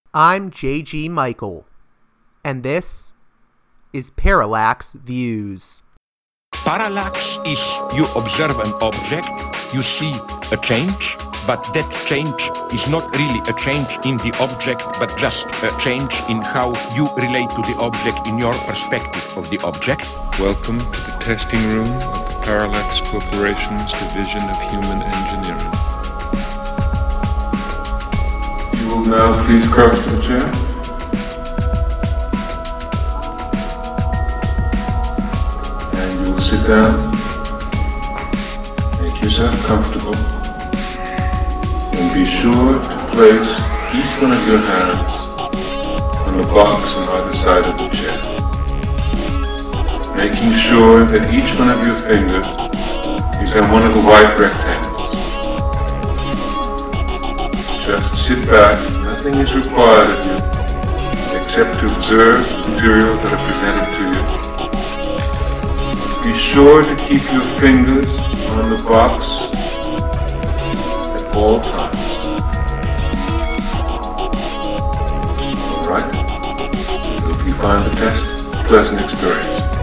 I'm J.G. Michael, and this is Parallax Views. Parallax is you observe an object, you see a change, but that change is not really a change in the object, but just a change in how you relate to the object in your perspective of the object. Welcome to the testing room of the Parallax Corporation's Division of Human Engineering. You will now please cross to the chair. And you will sit down. Make yourself comfortable. And be sure to place each one of your hands on the box on either side of the chair. Making sure that each one of your fingers is on one of the white rectangles. Just sit back, nothing is required of you except to observe the materials that are presented to you. Be sure to keep your fingers on the box at all times. Alright? If you find the test a pleasant experience.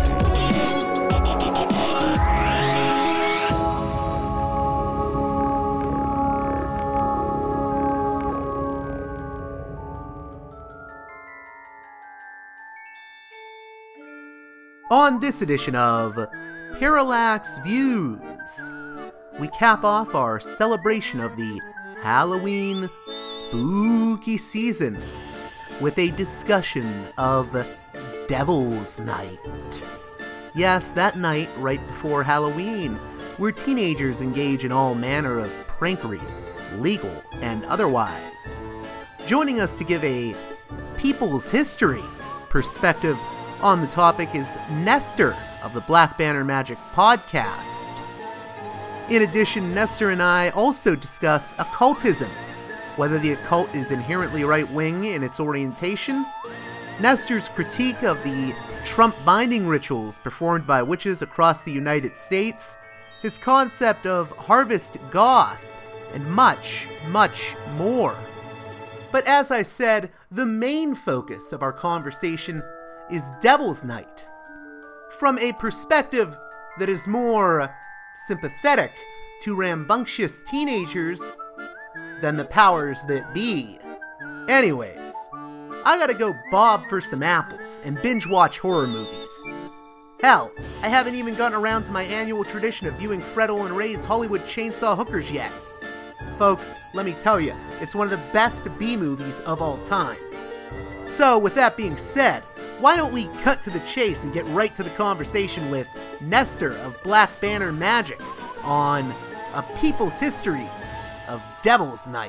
On this edition of Parallax Views, we cap off our celebration of the Halloween spooky season with a discussion of Devil's Night. Yes, that night right before Halloween, where teenagers engage in all manner of prankery, legal and otherwise. Joining us to give a people's history perspective on the topic is Nestor of the Black Banner Magic podcast. In addition, Nestor and I also discuss occultism, whether the occult is inherently right-wing in its orientation, Nestor's critique of the Trump binding rituals performed by witches across the United States, his concept of harvest goth, and much, much more. But as I said, the main focus of our conversation is Devil's Night, from a perspective that is more sympathetic to rambunctious teenagers than the powers that be. Anyways, I gotta go bob for some apples and binge watch horror movies. Hell, I haven't even gotten around to my annual tradition of viewing Fred Olen Ray's Hollywood Chainsaw Hookers yet. Folks, let me tell you, it's one of the best B-movies of all time. So, with that being said, why don't we cut to the chase and get right to the conversation with Nestor of Black Banner Magic on A People's History of Devil's Night.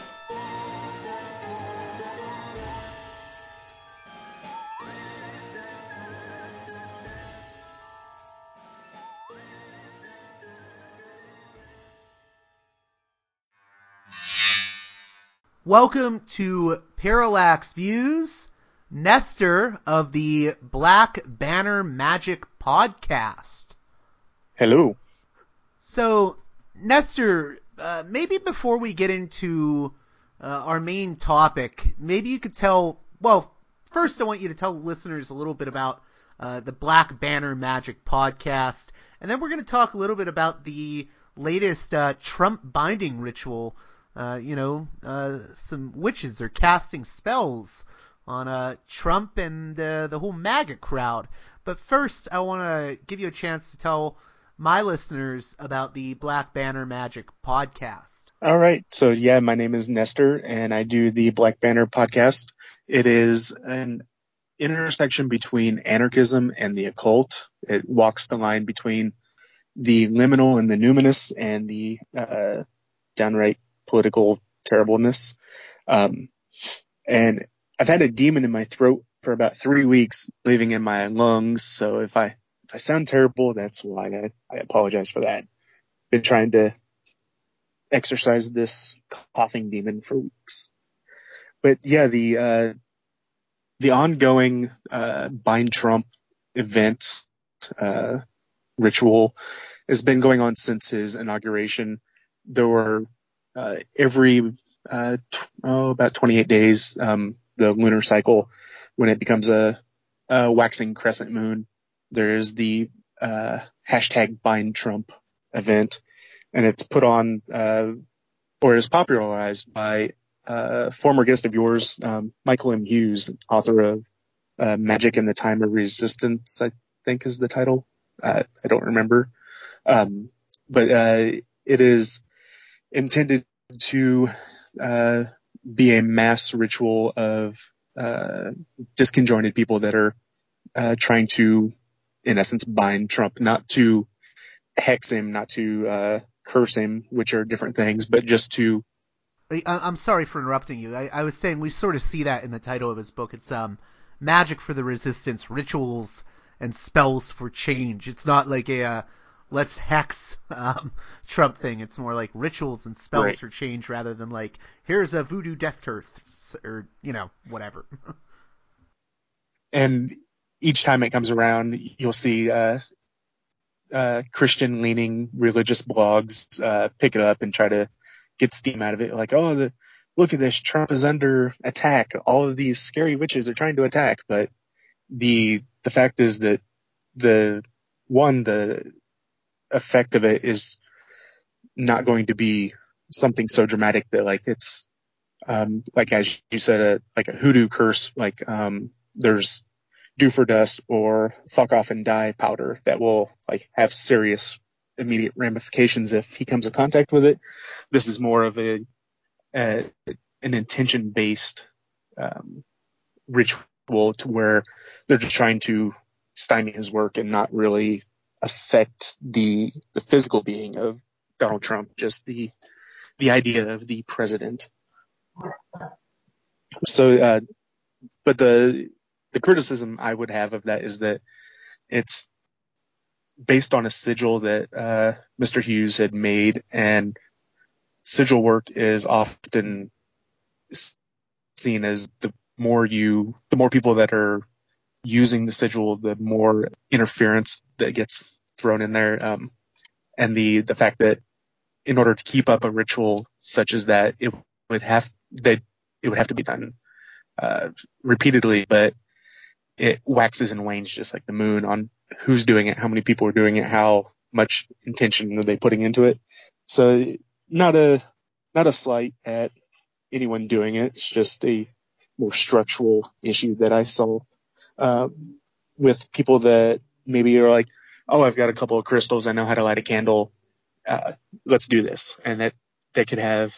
Welcome to Parallax Views, Nestor of the Black Banner Magic podcast. Hello. So, Nestor, maybe before we get into our main topic, maybe you could first I want you to tell listeners a little bit about the Black Banner Magic podcast, and then we're going to talk a little bit about the latest Trump binding ritual. Some witches are casting spells on Trump and the whole MAGA crowd. But first, I want to give you a chance to tell my listeners about the Black Banner Magic podcast. All right. So, my name is Nestor, and I do the Black Banner podcast. It is an intersection between anarchism and the occult. It walks the line between the liminal and the numinous and the downright political terribleness. And I've had a demon in my throat for about 3 weeks, living in my lungs. So if I sound terrible, that's why. I apologize for that. Been trying to exorcise this coughing demon for weeks. But the ongoing Bind Trump event ritual has been going on since his inauguration. There were every about 28 days, the lunar cycle, when it becomes a waxing crescent moon. There's the hashtag Bind Trump event, and it's put on or is popularized by former guest of yours, Michael M. Hughes, author of Magic in the Time of Resistance, I think is the title. I don't remember. But it is intended to be a mass ritual of disconjointed people that are trying to, in essence, bind Trump, not to hex him, not to curse him, which are different things, but just to... I'm sorry for interrupting you. I was saying we sort of see that in the title of his book. It's Magic for the Resistance, Rituals and Spells for Change. It's not like a let's hex Trump thing. It's more like rituals and spells for change rather than like, here's a voodoo death curse or, whatever. And each time it comes around, you'll see Christian-leaning religious blogs pick it up and try to get steam out of it. Like, look at this, Trump is under attack. All of these scary witches are trying to attack. But the fact is that the effect of it is not going to be something so dramatic that like it's like, as you said, like a hoodoo curse, like there's do for dust or fuck off and die powder that will like have serious immediate ramifications if he comes in contact with it. This is more of an intention based ritual to where they're just trying to stymie his work and not really affect the physical being of Donald Trump, just the idea of the president. So, but the criticism I would have of that is that it's based on a sigil that Mr. Hughes had made, and sigil work is often seen as the more people that are using the sigil, the more interference that gets thrown in there. And the fact that in order to keep up a ritual such as that, it would have to be done repeatedly, but it waxes and wanes just like the moon on who's doing it, how many people are doing it, how much intention are they putting into it. So not a slight at anyone doing it. It's just a more structural issue that I saw with people that maybe are like, oh, I've got a couple of crystals, I know how to light a candle, let's do this. And that could have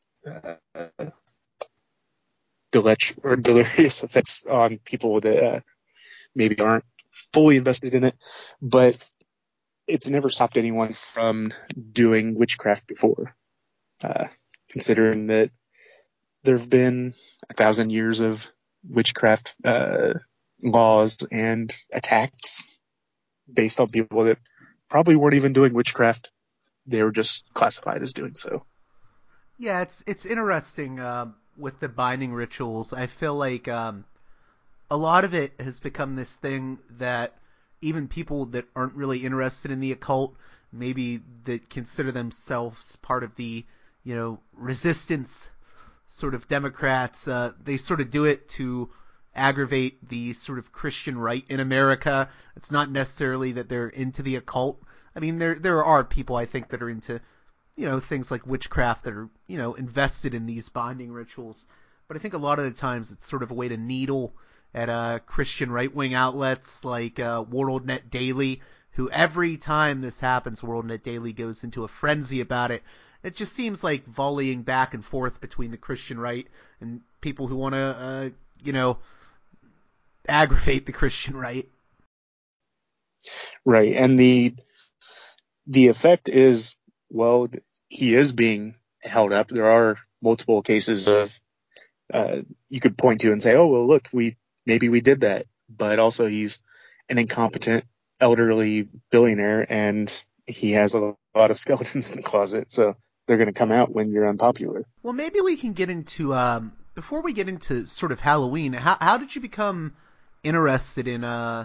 delirious effects on people that maybe aren't fully invested in it, but it's never stopped anyone from doing witchcraft before, considering that there have been 1,000 years of witchcraft laws and attacks based on people that probably weren't even doing witchcraft. They were just classified as doing so. Yeah, it's interesting with the binding rituals. I feel like a lot of it has become this thing that even people that aren't really interested in the occult, maybe that consider themselves part of the, resistance sort of Democrats, they sort of do it to aggravate the sort of Christian right in America. It's not necessarily that they're into the occult. I mean, there are people I think that are into, things like witchcraft that are, invested in these binding rituals. But I think a lot of the times it's sort of a way to needle at Christian right-wing outlets like WorldNet Daily, who every time this happens, WorldNet Daily goes into a frenzy about it. It just seems like volleying back and forth between the Christian right and people who want to, aggravate the Christian right. Right, and the effect is, well, he is being held up. There are multiple cases of you could point to and say, oh, well, look, maybe we did that, but also he's an incompetent elderly billionaire and he has a lot of skeletons in the closet, so they're going to come out when you're unpopular. Well, maybe we can get into before we get into sort of Halloween. How did you become interested in I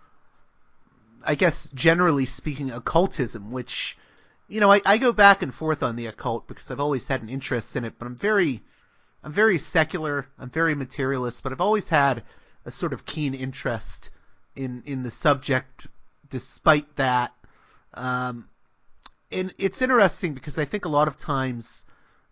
guess generally speaking occultism, which I go back and forth on the occult because I've always had an interest in it, but I'm very I'm very secular, I'm very materialist, but I've always had a sort of keen interest in the subject despite that. And it's interesting because I think a lot of times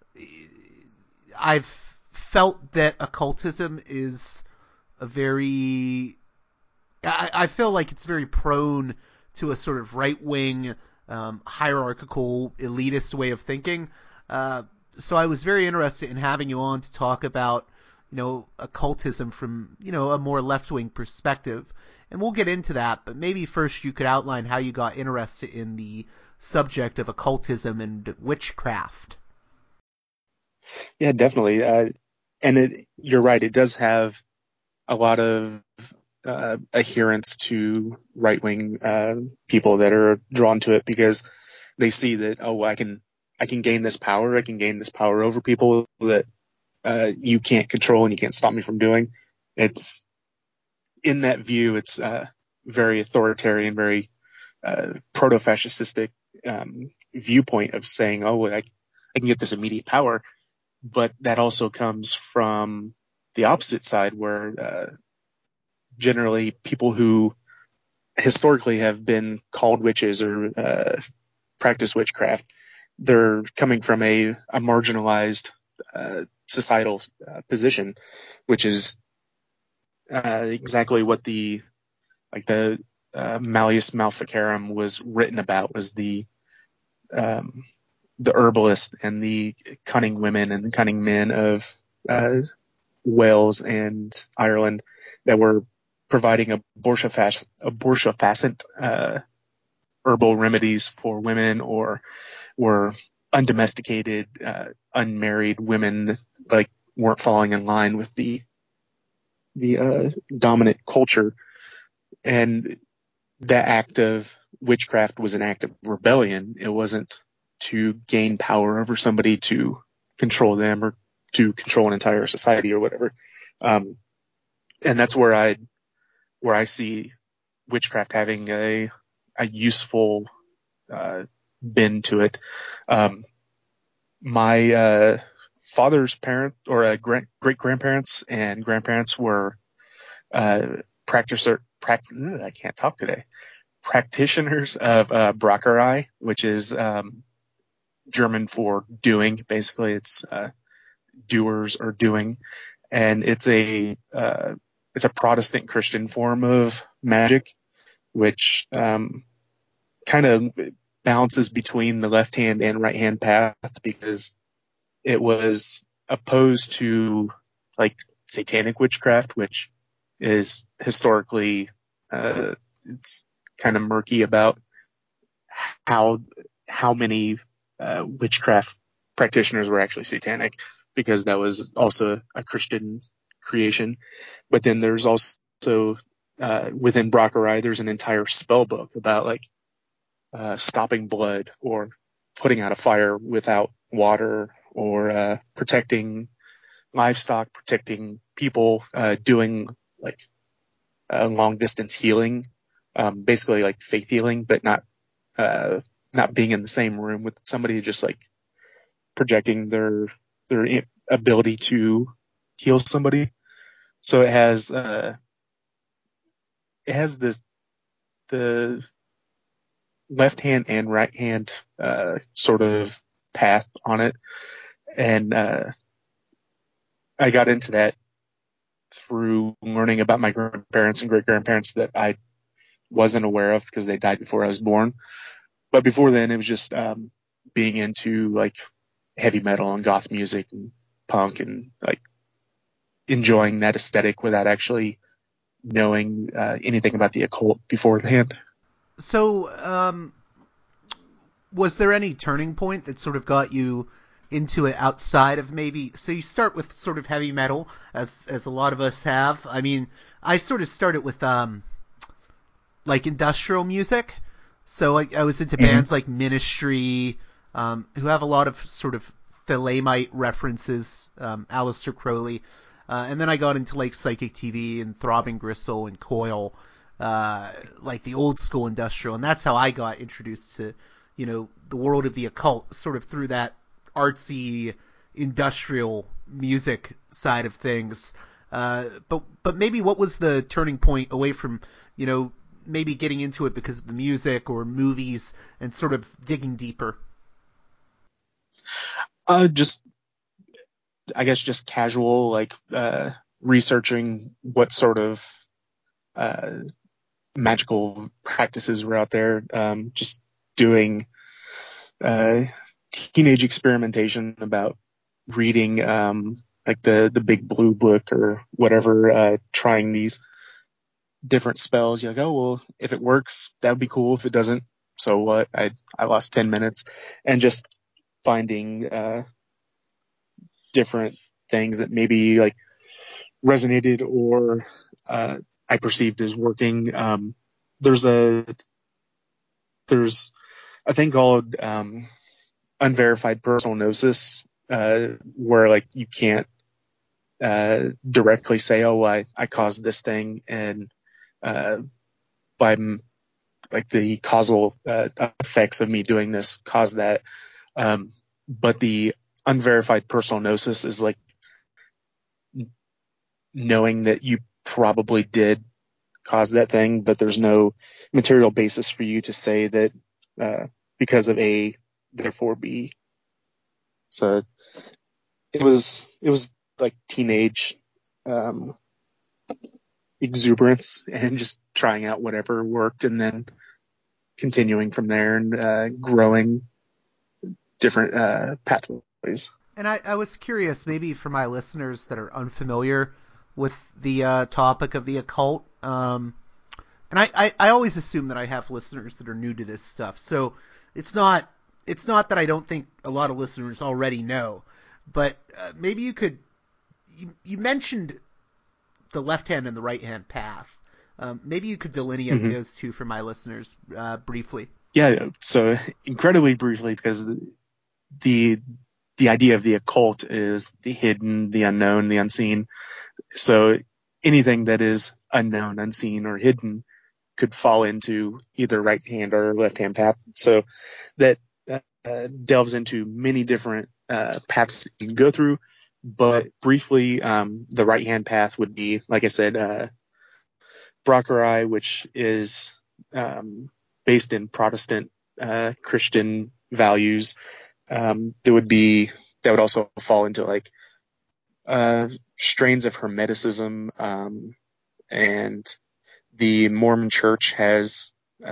I've felt that occultism is a very... I feel like it's very prone to a sort of right-wing, hierarchical, elitist way of thinking. So I was very interested in having you on to talk about, occultism from, a more left-wing perspective. And we'll get into that, but maybe first you could outline how you got interested in the subject of occultism and witchcraft. Yeah, definitely. You're right. It does have a lot of adherence to right-wing people that are drawn to it because they see that, I can gain this power. I can gain this power over people that you can't control and you can't stop me from doing. It's in that view. It's very authoritarian, very proto-fascistic viewpoint of saying, I can get this immediate power. But that also comes from the opposite side where generally people who historically have been called witches or practice witchcraft, they're coming from a marginalized societal position, which is exactly what the Malleus Maleficarum was written about, was the herbalist and the cunning women and the cunning men of Wales and Ireland that were providing abortifacient herbal remedies for women, or were undomesticated, unmarried women that weren't falling in line with the dominant culture. And that act of witchcraft was an act of rebellion. It wasn't to gain power over somebody, to control them, or to control an entire society or whatever. And that's where I see witchcraft having a useful bend to it. My father's parent or great grandparents and grandparents were practitioners of Brauerei, which is German for doing. Basically, it's doers or doing, and it's a Protestant Christian form of magic, which kind of balances between the left hand and right hand path, because it was opposed to satanic witchcraft, which is historically it's kind of murky about how many witchcraft practitioners were actually satanic, because that was also a Christian creation. But then there's also within Brauerei, there's an entire spell book about stopping blood, or putting out a fire without water, or protecting livestock, protecting people, doing long distance healing, basically faith healing, but not being in the same room with somebody, just projecting their ability to heal somebody. So it has the left hand and right hand sort of path on it. And I got into that through learning about my grandparents and great grandparents that I wasn't aware of because they died before I was born. But before then, it was just being into heavy metal and goth music and punk, and enjoying that aesthetic without actually knowing anything about the occult beforehand. So, was there any turning point that sort of got you into it outside of so you start with sort of heavy metal, as a lot of us have. I mean, I sort of started with industrial music. So I was into bands like Ministry, who have a lot of sort of Thalamite references, Aleister Crowley. And then I got into Psychic TV and Throbbing Gristle and Coil, the old school industrial. And that's how I got introduced to, the world of the occult, sort of through that artsy industrial music side of things. But maybe what was the turning point away from, maybe getting into it because of the music or movies and sort of digging deeper? I guess just casual, like, researching what sort of, magical practices were out there. Just doing, teenage experimentation about reading, like the Big Blue Book or whatever, trying these different spells. You're like, oh, well, if it works, that would be cool. If it doesn't, so what? I lost 10 minutes, and just finding, different things that maybe like resonated or, I perceived as working. There's a thing called, unverified personal gnosis, where like you can't, directly say, oh, I caused this thing, and, by like the causal, effects of me doing this caused that. But the unverified personal gnosis is like knowing that you probably did cause that thing, but there's no material basis for you to say that, because of A, therefore B. So it was like teenage, exuberance and just trying out whatever worked, and then continuing from there and, growing different, pathways. And I was curious, maybe for my listeners that are unfamiliar with the topic of the occult, and I always assume that I have listeners that are new to this stuff, so it's not that I don't think a lot of listeners already know, but maybe you could, you mentioned the left hand and the right hand path. Maybe you could delineate those two for my listeners briefly. Yeah, so incredibly briefly, because the idea of the occult is the hidden, the unknown, the unseen. So anything that is unknown, unseen, or hidden could fall into either right hand or left hand path. So that delves into many different paths you can go through. But briefly, the right hand path would be, like I said, Brockerai, which is based in Protestant Christian values. That would also fall into like strains of Hermeticism, and the Mormon Church has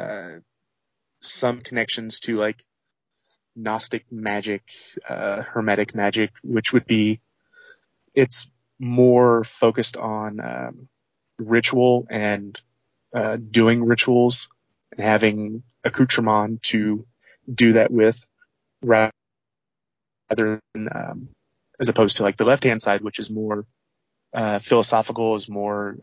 some connections to like Gnostic magic, Hermetic magic, which would be, it's more focused on ritual and doing rituals and having accoutrement to do that with, rather than as opposed to like the left hand side, which is more philosophical, is more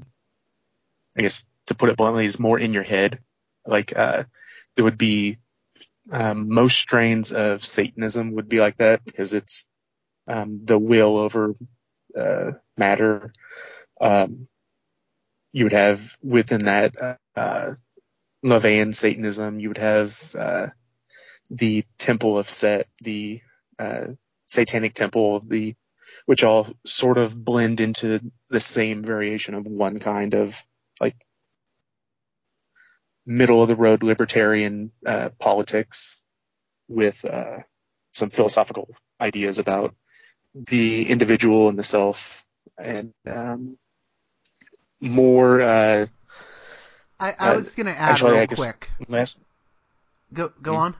I guess to put it bluntly, is more in your head. Like there would be most strains of Satanism would be like that, because it's the will over matter. You would have within that LaVeyan Satanism, you would have the Temple of Set, the Satanic Temple, which all sort of blend into the same variation of one kind of like middle of the road libertarian politics with some philosophical ideas about the individual and the self, and more. I was going to add real quick. Go on.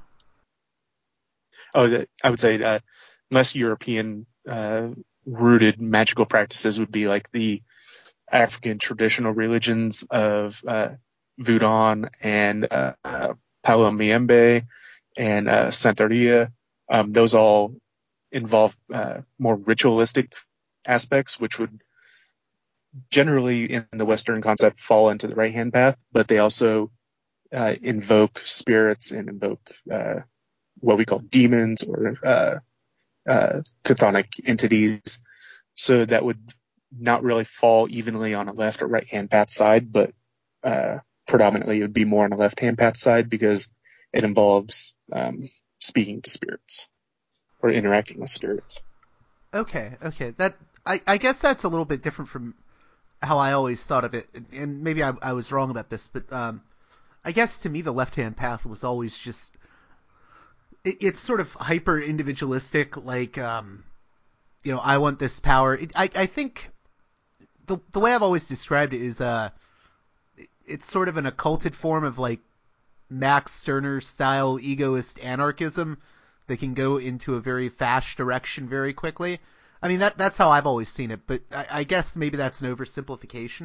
Oh, I would say less European rooted magical practices would be like the African traditional religions of Voodoo and Palo Miembe and Santeria. Those all involve more ritualistic aspects, which would generally in the Western concept fall into the right hand path, but they also invoke spirits and invoke what we call demons or chthonic entities. So that would not really fall evenly on a left or right hand path side, but predominantly it would be more on the left hand path side, because it involves speaking to spirits or interacting with spirits. Okay. That I guess that's a little bit different from how I always thought of it, and maybe I was wrong about this, but I guess to me the left-hand path was always just it's sort of hyper individualistic, like I want this power. I think the way I've always described it is it's sort of an occulted form of like Max Stirner style egoist anarchism that can go into a very fast direction very quickly. I mean, that's how I've always seen it, but I guess maybe that's an oversimplification.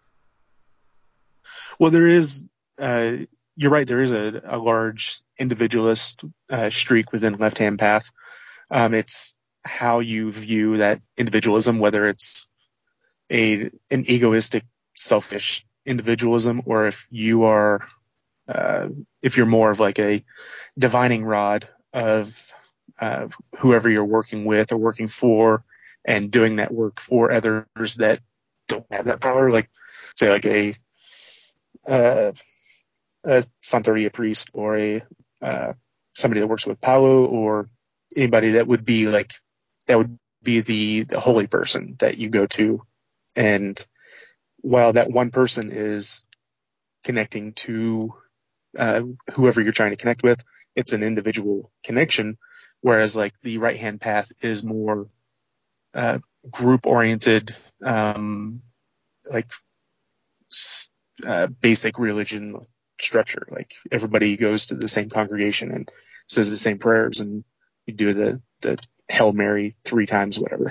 Well, there is, you're right, there is a large individualist streak within Left Hand Path. It's how you view that individualism, whether it's an egoistic, selfish individualism, or if you are, if you're more of like a divining rod of whoever you're working with or working for, and doing that work for others that don't have that power, like say like a Santeria priest or somebody that works with Paulo, or anybody that would be the holy person that you go to. And while that one person is connecting to whoever you're trying to connect with, it's an individual connection. Whereas like the right hand path is more group oriented, basic religion structure. Like everybody goes to the same congregation and says the same prayers, and you do the Hail Mary 3 times, whatever.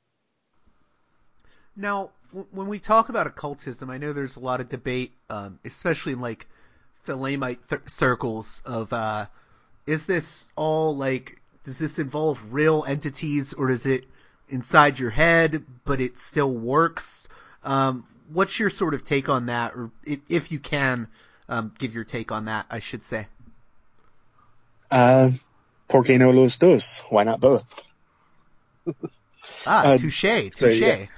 Now, when we talk about occultism, I know there's a lot of debate, especially in like Thalamite circles of, is this all like, does this involve real entities, or is it inside your head, but it still works? What's your sort of take on that, or if you can give your take on that, I should say? ¿Por qué no los dos? Why not both? Touché. So,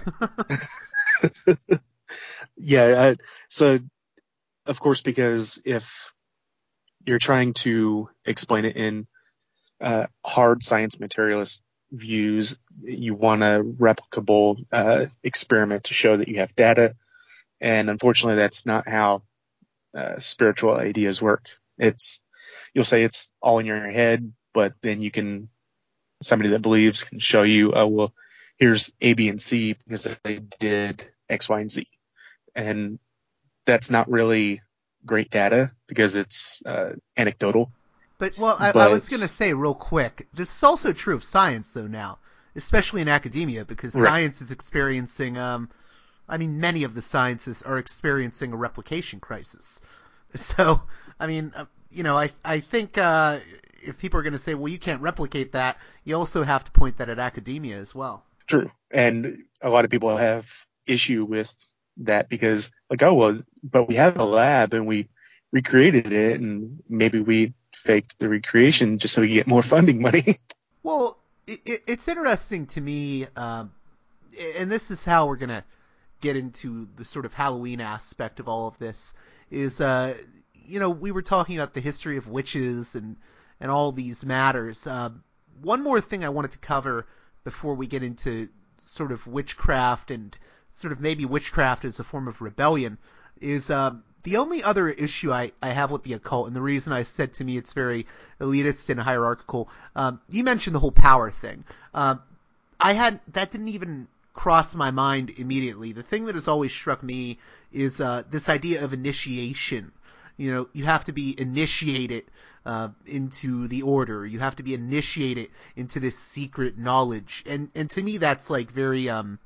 yeah. So, of course, because if you're trying to explain it in hard science materialist views, you want a replicable experiment to show that you have data. And unfortunately, that's not how spiritual ideas work. You'll say it's all in your head, but then somebody that believes can show you, oh, well, here's A, B, and C because they did X, Y, and Z. And that's not really great data because it's anecdotal. But I was going to say real quick, this is also true of science though now, especially in academia, because science is experiencing, many of the sciences are experiencing a replication crisis. So, I think if people are going to say, well, you can't replicate that, you also have to point that at academia as well. True. And a lot of people have issue with that because like, oh, well, but we have a lab and we recreated it, and maybe we faked the recreation just so we get more funding money. Well, it's interesting to me, and this is how we're going to get into the sort of Halloween aspect of all of this, is, we were talking about the history of witches and all these matters. One more thing I wanted to cover before we get into sort of witchcraft and sort of maybe witchcraft as a form of rebellion is the only other issue I have with the occult, and the reason I said to me it's very elitist and hierarchical, you mentioned the whole power thing. That didn't even cross my mind immediately. The thing that has always struck me is this idea of initiation. You have to be initiated into the order. You have to be initiated into this secret knowledge. And to me, that's like very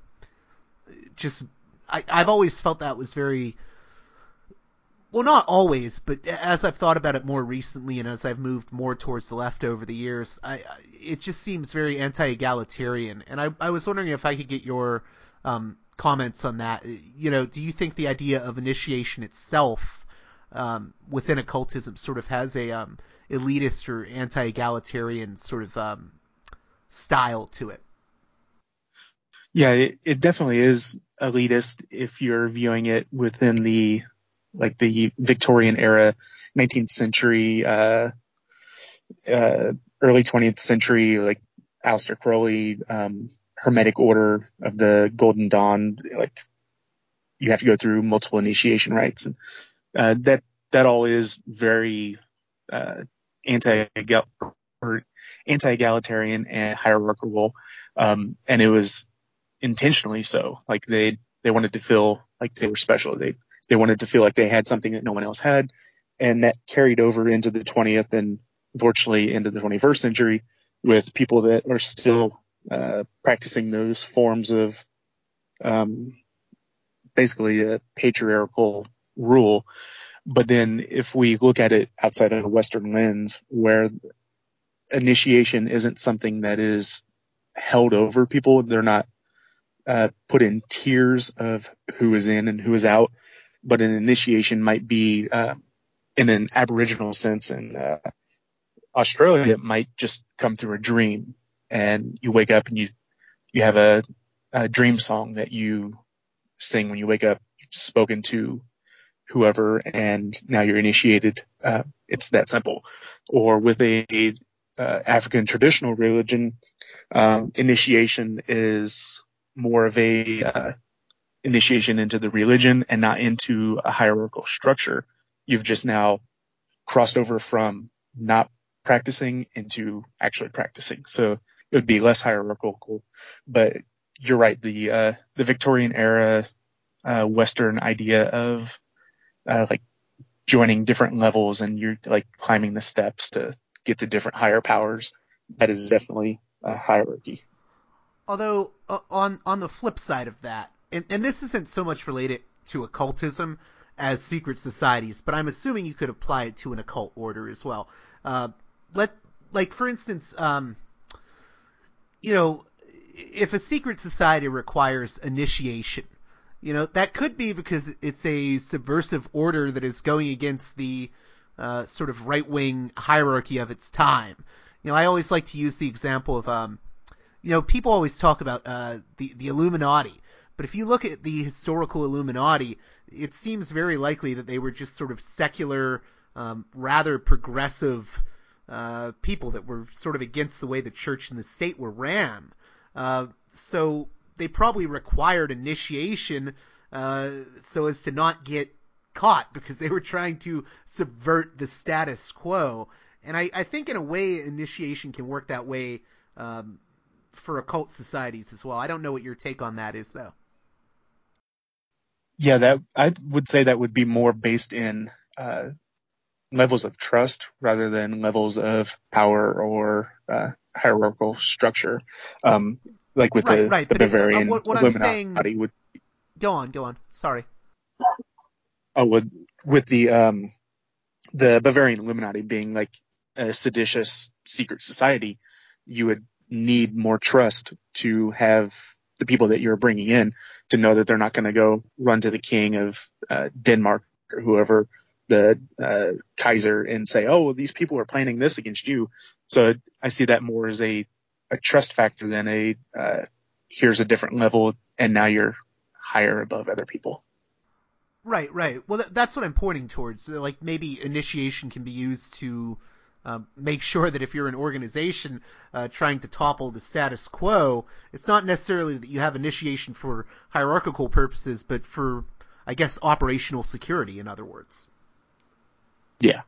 I've always felt that was very, well, not always, but as I've thought about it more recently and as I've moved more towards the left over the years, it just seems very anti-egalitarian. And I was wondering if I could get your comments on that. Do you think the idea of initiation itself within occultism sort of has a elitist or anti-egalitarian sort of style to it? Yeah, it definitely is elitist if you're viewing it within the Victorian era, 19th century, early 20th century, like Aleister Crowley, Hermetic Order of the Golden Dawn, like you have to go through multiple initiation rites, and that all is very anti-egalitarian and hierarchical, and it was intentionally so. Like they wanted to feel like they were special. They wanted to feel like they had something that no one else had, and that carried over into the 20th and unfortunately into the 21st century with people that are still practicing those forms of basically a patriarchal rule. But then if we look at it outside of a Western lens, where initiation isn't something that is held over people, they're not put in tiers of who is in and who is out, but an initiation might be in an Aboriginal sense in Australia, it might just come through a dream, and you wake up and you have a dream song that you sing when you wake up. You've spoken to whoever, and now you're initiated. It's that simple. Or with a African traditional religion, initiation is more of a initiation into the religion and not into a hierarchical structure. You've just now crossed over from not practicing into actually practicing. So it would be less hierarchical. But you're right. The Victorian era Western idea of like joining different levels and you're like climbing the steps to get to different higher powers, that is definitely a hierarchy. Although on the flip side of that, and this isn't so much related to occultism as secret societies, but I'm assuming you could apply it to an occult order as well. For instance, if a secret society requires initiation, that could be because it's a subversive order that is going against the sort of right-wing hierarchy of its time. I always like to use the example of, people always talk about the Illuminati, but if you look at the historical Illuminati, it seems very likely that they were just sort of secular, rather progressive people that were sort of against the way the church and the state were ran. So they probably required initiation so as to not get caught, because they were trying to subvert the status quo. And I think in a way initiation can work that way for occult societies as well. I don't know what your take on that is, though. Yeah, that I would say that would be more based in levels of trust rather than levels of power or hierarchical structure. Like with the Bavarian what Illuminati I'm saying, would. Go on. Sorry. With the Bavarian Illuminati being like a seditious secret society, you would need more trust to have the people that you're bringing in to know that they're not going to go run to the king of Denmark or whoever, the Kaiser, and say, oh, well, these people are planning this against you. So I see that more as a trust factor than here's a different level and now you're higher above other people. Right. Well, that's what I'm pointing towards. Like maybe initiation can be used to make sure that if you're an organization trying to topple the status quo, it's not necessarily that you have initiation for hierarchical purposes, but for, I guess, operational security, in other words. Yeah.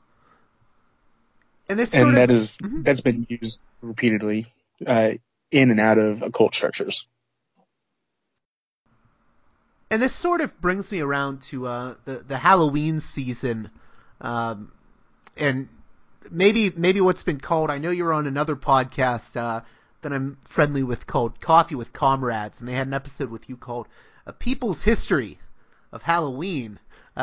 And that's been used repeatedly in and out of occult structures. And this sort of brings me around to the Halloween season, and maybe what's been called, I know you're on another podcast that I'm friendly with called Coffee with Comrades, and they had an episode with you called A People's History of Halloween.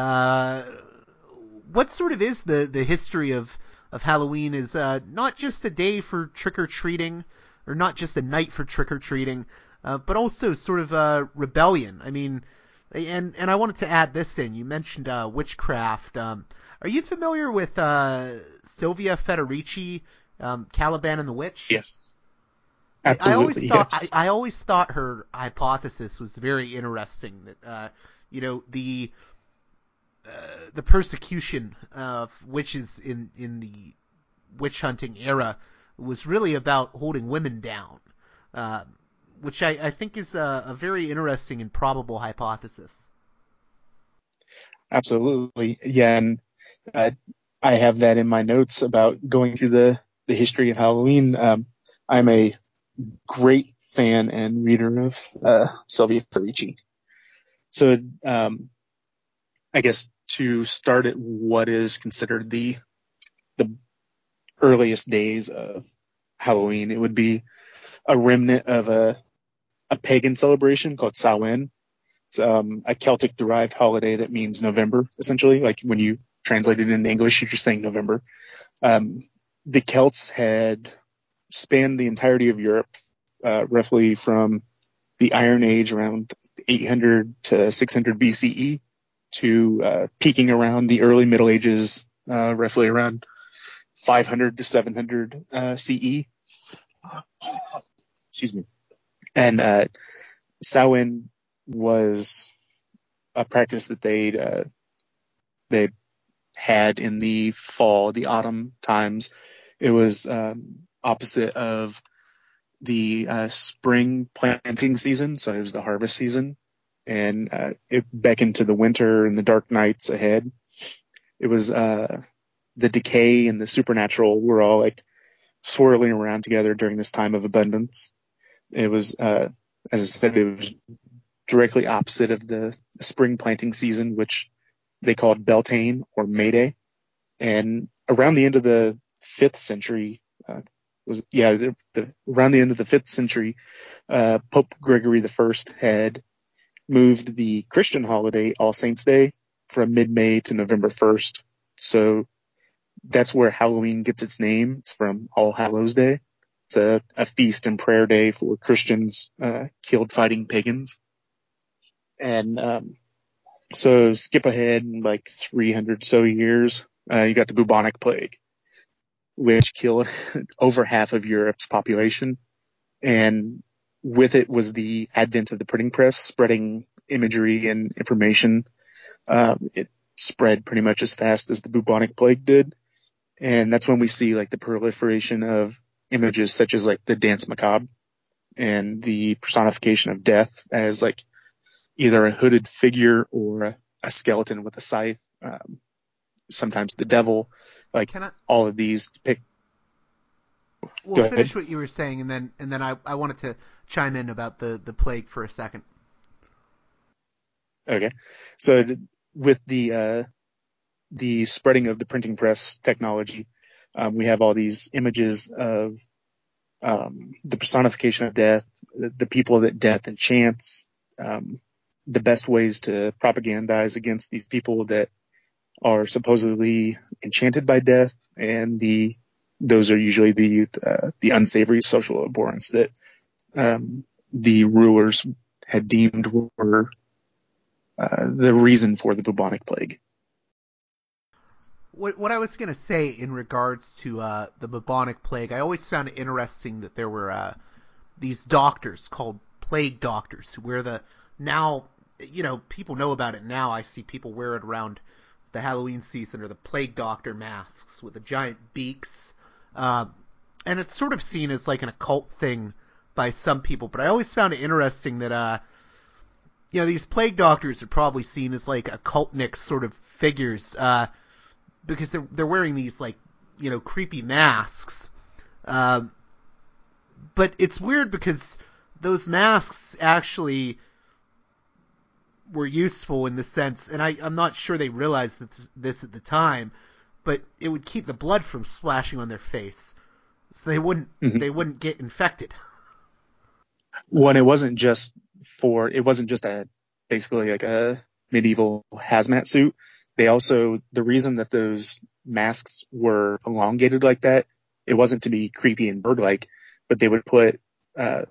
What sort of is the history of Halloween? Is not just a day for trick-or-treating, or not just a night for trick-or-treating, but also sort of rebellion. I mean, and I wanted to add this in. You mentioned witchcraft. Are you familiar with Sylvia Federici, Caliban and the Witch? Yes. Absolutely, I always thought her hypothesis was very interesting. That the persecution of witches in the witch hunting era was really about holding women down. which I think is a very interesting and probable hypothesis. Absolutely. Yeah, and I have that in my notes about going through the history of Halloween. I'm a great fan and reader of Sylvia Federici. So I guess to start at what is considered the earliest days of Halloween, it would be a remnant of a pagan celebration called Samhain. It's a Celtic-derived holiday that means November, essentially. Like when you translate it into English, you're just saying November. The Celts had spanned the entirety of Europe, roughly from the Iron Age around 800 to 600 BCE to peaking around the early Middle Ages, roughly around 500 to 700 CE. Excuse me. And Samhain was a practice that they had in the fall, the autumn times. It was opposite of the spring planting season, so it was the harvest season, and it beckoned to the winter and the dark nights ahead. It was the decay and the supernatural were all like swirling around together during this time of abundance. It was, as I said, it was directly opposite of the spring planting season, which they called Beltane or May Day. And around the end of the 5th century, around the end of the 5th century, Pope Gregory I had moved the Christian holiday All Saints Day from mid-May to November 1st. So that's where Halloween gets its name. It's from All Hallows Day. It's a feast and prayer day for Christians killed fighting pagans. And so skip ahead like 300 so years, you got the bubonic plague, which killed over half of Europe's population. And with it was the advent of the printing press, spreading imagery and information. It spread pretty much as fast as the bubonic plague did. And that's when we see like the proliferation of images such as like the Danse Macabre and the personification of death as like either a hooded figure or a skeleton with a scythe. Sometimes the devil, like all of these depict. Well, finish what you were saying, and then I wanted to chime in about the plague for a second. Okay, so with the spreading of the printing press technology, we have all these images of the personification of death, the people that death enchants, the best ways to propagandize against these people that are supposedly enchanted by death, and those are usually the unsavory social abhorrence that the rulers had deemed were the reason for the bubonic plague. What I was going to say in regards to the bubonic plague, I always found it interesting that there were these doctors called plague doctors who wear now, people know about it now. I see people wear it around the Halloween season, or the plague doctor masks with the giant beaks. And it's sort of seen as like an occult thing by some people, but I always found it interesting that, these plague doctors are probably seen as like occultnik sort of figures, because they're wearing these like, creepy masks. But it's weird because those masks actually were useful in the sense, and I'm not sure they realized this at the time, but it would keep the blood from splashing on their face, so they wouldn't get infected. Well, it wasn't just basically like a medieval hazmat suit. The reason that those masks were elongated like that, it wasn't to be creepy and bird-like, but they would put a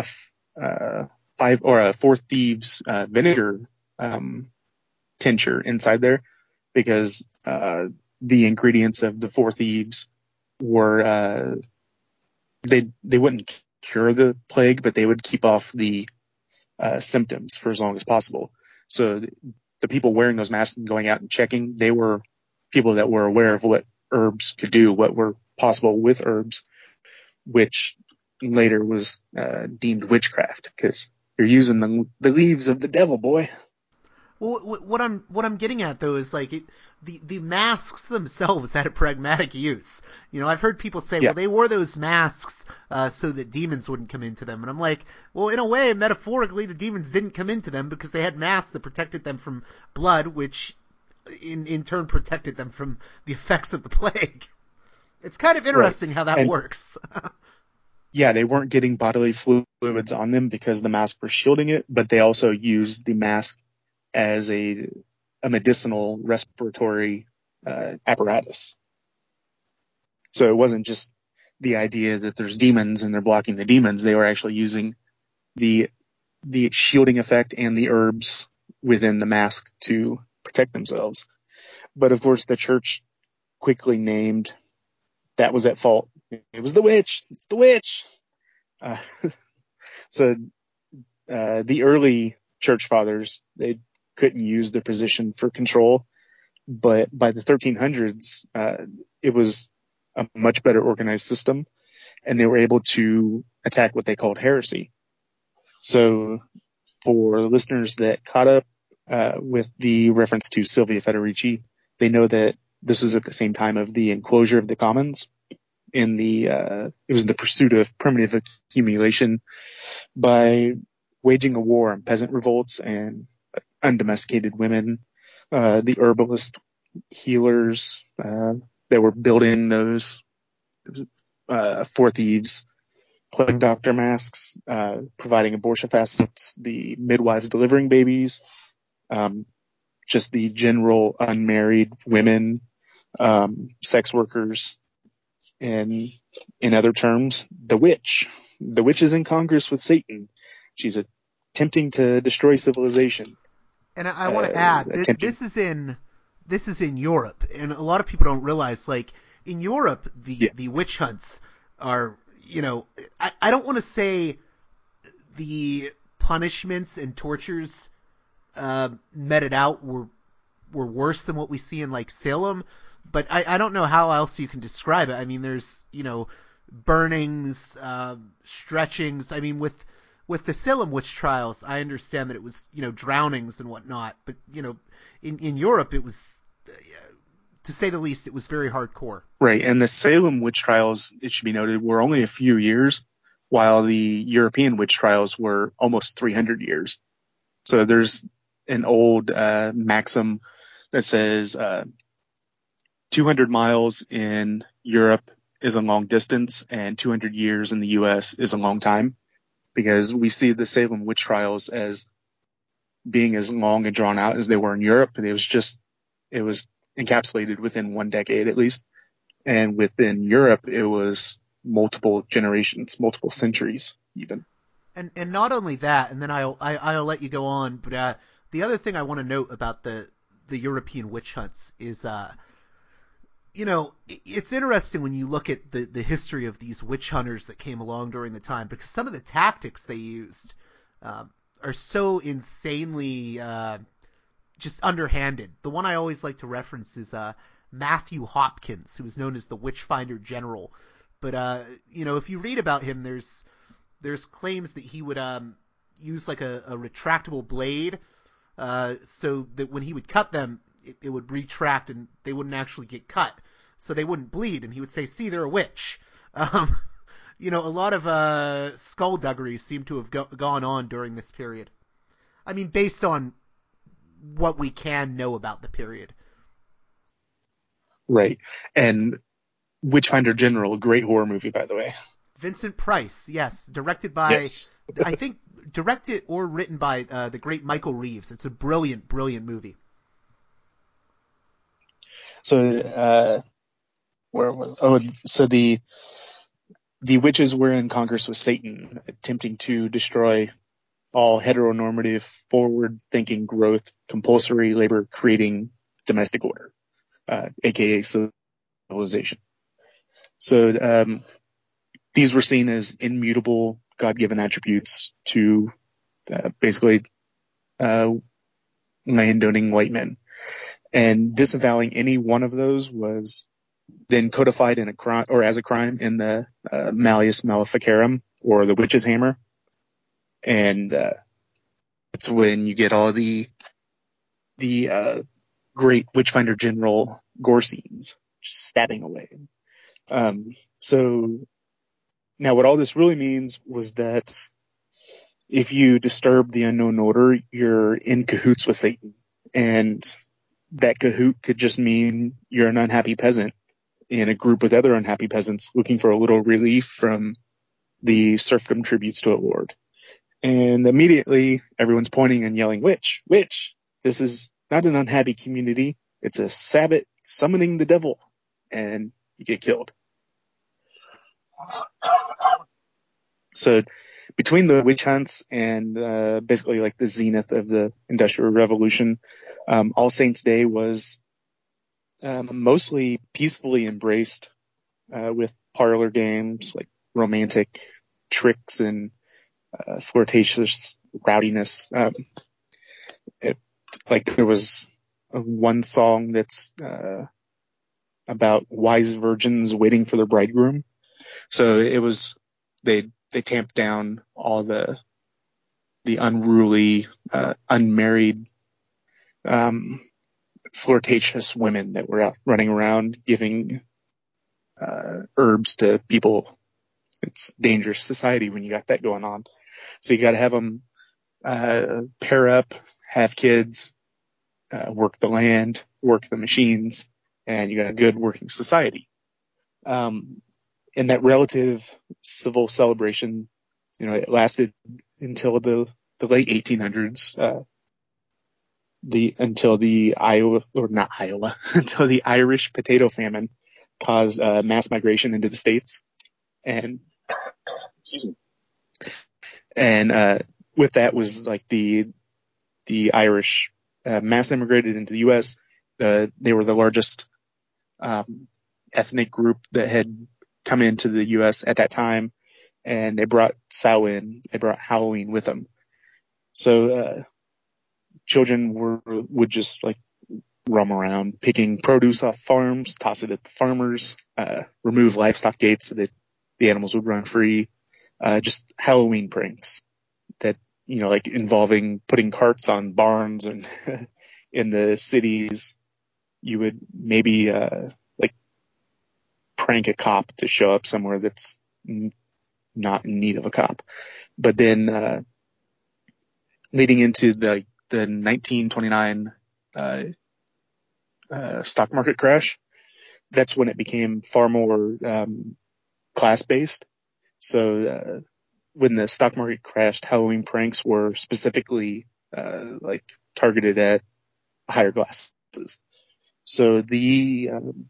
4 Thieves vinegar tincture inside there, because the ingredients of the 4 Thieves were they wouldn't cure the plague, but they would keep off the symptoms for as long as possible. So the people wearing those masks and going out and checking, they were people that were aware of what herbs could do, what were possible with herbs, which later was deemed witchcraft, because you're using the leaves of the devil, boy. Well, what I'm getting at though is like the masks themselves had a pragmatic use. You know, I've heard people say, Yeah. well, they wore those masks so that demons wouldn't come into them, and I'm like, well, in a way, metaphorically, the demons didn't come into them because they had masks that protected them from blood, which in turn protected them from the effects of the plague. It's kind of interesting how that works. Yeah, they weren't getting bodily fluids on them because the mask was shielding it, but they also used the mask as a medicinal respiratory apparatus. So it wasn't just the idea that there's demons and they're blocking the demons. They were actually using the shielding effect and the herbs within the mask to protect themselves. But of course, the church quickly named that was at fault. It was the witch. It's the witch. So the early church fathers, they couldn't use their position for control, but by the 1300s, it was a much better organized system, and they were able to attack what they called heresy. So for listeners that caught up with the reference to Silvia Federici, they know that this was at the same time of the enclosure of the commons. It was the pursuit of primitive accumulation by waging a war on peasant revolts and undomesticated women, the herbalist healers that were building those four thieves plague doctor masks, providing abortion facets, the midwives delivering babies, just the general unmarried women, sex workers, and in other terms, the witch. The witch is in Congress with Satan. She's attempting to destroy civilization. And I want to add, this is in Europe, and a lot of people don't realize, like, in Europe, the witch hunts are, you know, I don't want to say the punishments and tortures meted out were worse than what we see in, like, Salem, but I don't know how else you can describe it. I mean, there's, you know, burnings, stretchings. I mean, with the Salem witch trials, I understand that it was, you know, drownings and whatnot, but, you know, in Europe, it was, to say the least, it was very hardcore. Right, and the Salem witch trials, it should be noted, were only a few years, while the European witch trials were almost 300 years. So there's an old maxim that says 200 miles in Europe is a long distance, and 200 years in the U.S. is a long time, because we see the Salem witch trials as being as long and drawn out as they were in Europe. And it was encapsulated within 1 decade at least. And within Europe, it was multiple generations, multiple centuries even. And not only that, and then I'll let you go on, but the other thing I want to note about the European witch hunts is, you know, it's interesting when you look at the history of these witch hunters that came along during the time, because some of the tactics they used are so insanely just underhanded. The one I always like to reference is Matthew Hopkins, who is known as the Witchfinder General. But you know, if you read about him, there's claims that he would use like a retractable blade, so that when he would cut them, it would retract and they wouldn't actually get cut, so they wouldn't bleed. And he would say, "See, they're a witch." You know, a lot of skullduggery seem to have gone on during this period. I mean, based on what we can know about the period. Right. And Witchfinder General, a great horror movie, by the way. Vincent Price, yes. Directed by, yes. I think, directed or written by the great Michael Reeves. It's a brilliant, brilliant movie. So, so the witches were in Congress with Satan, attempting to destroy all heteronormative, forward-thinking growth, compulsory labor, creating domestic order, aka civilization. So these were seen as immutable, God-given attributes to basically landowning white men. And disavowing any one of those was then codified in a crime, or as a crime, in the Malleus Maleficarum, or the witch's hammer. And that's when you get all the great Witchfinder General gore scenes, just stabbing away. So now what all this really means was that if you disturb the unknown order, you're in cahoots with Satan. And that cahoot could just mean you're an unhappy peasant in a group with other unhappy peasants looking for a little relief from the serfdom tributes to a lord. And immediately everyone's pointing and yelling, witch, witch. This is not an unhappy community. It's a Sabbath summoning the devil. And you get killed. So between the witch hunts and basically like the zenith of the Industrial Revolution, All Saints' Day was mostly peacefully embraced with parlor games like romantic tricks and flirtatious rowdiness. Like there was one song that's about wise virgins waiting for their bridegroom. So it was they tamped down all the unruly, unmarried, flirtatious women that were out running around giving herbs to people. It's dangerous society when you got that going on. So you got to have them pair up, have kids, work the land, work the machines, and you got a good working society. And that relative civil celebration, it lasted until the late 1800s, until the until the Irish potato famine caused mass migration into the States. And, with that was like the Irish mass immigrated into the U.S. They were the largest ethnic group that had come into the U.S. at that time, and they brought Samhain, they brought Halloween with them. So children would just like roam around picking produce off farms, toss it at the farmers, remove livestock gates so that the animals would run free. Just Halloween pranks that, like involving putting carts on barns, and in the cities you would maybe prank a cop to show up somewhere that's not in need of a cop. But then leading into the 1929 stock market crash, that's when it became far more class-based. So when the stock market crashed, Halloween pranks were specifically targeted at higher classes. So the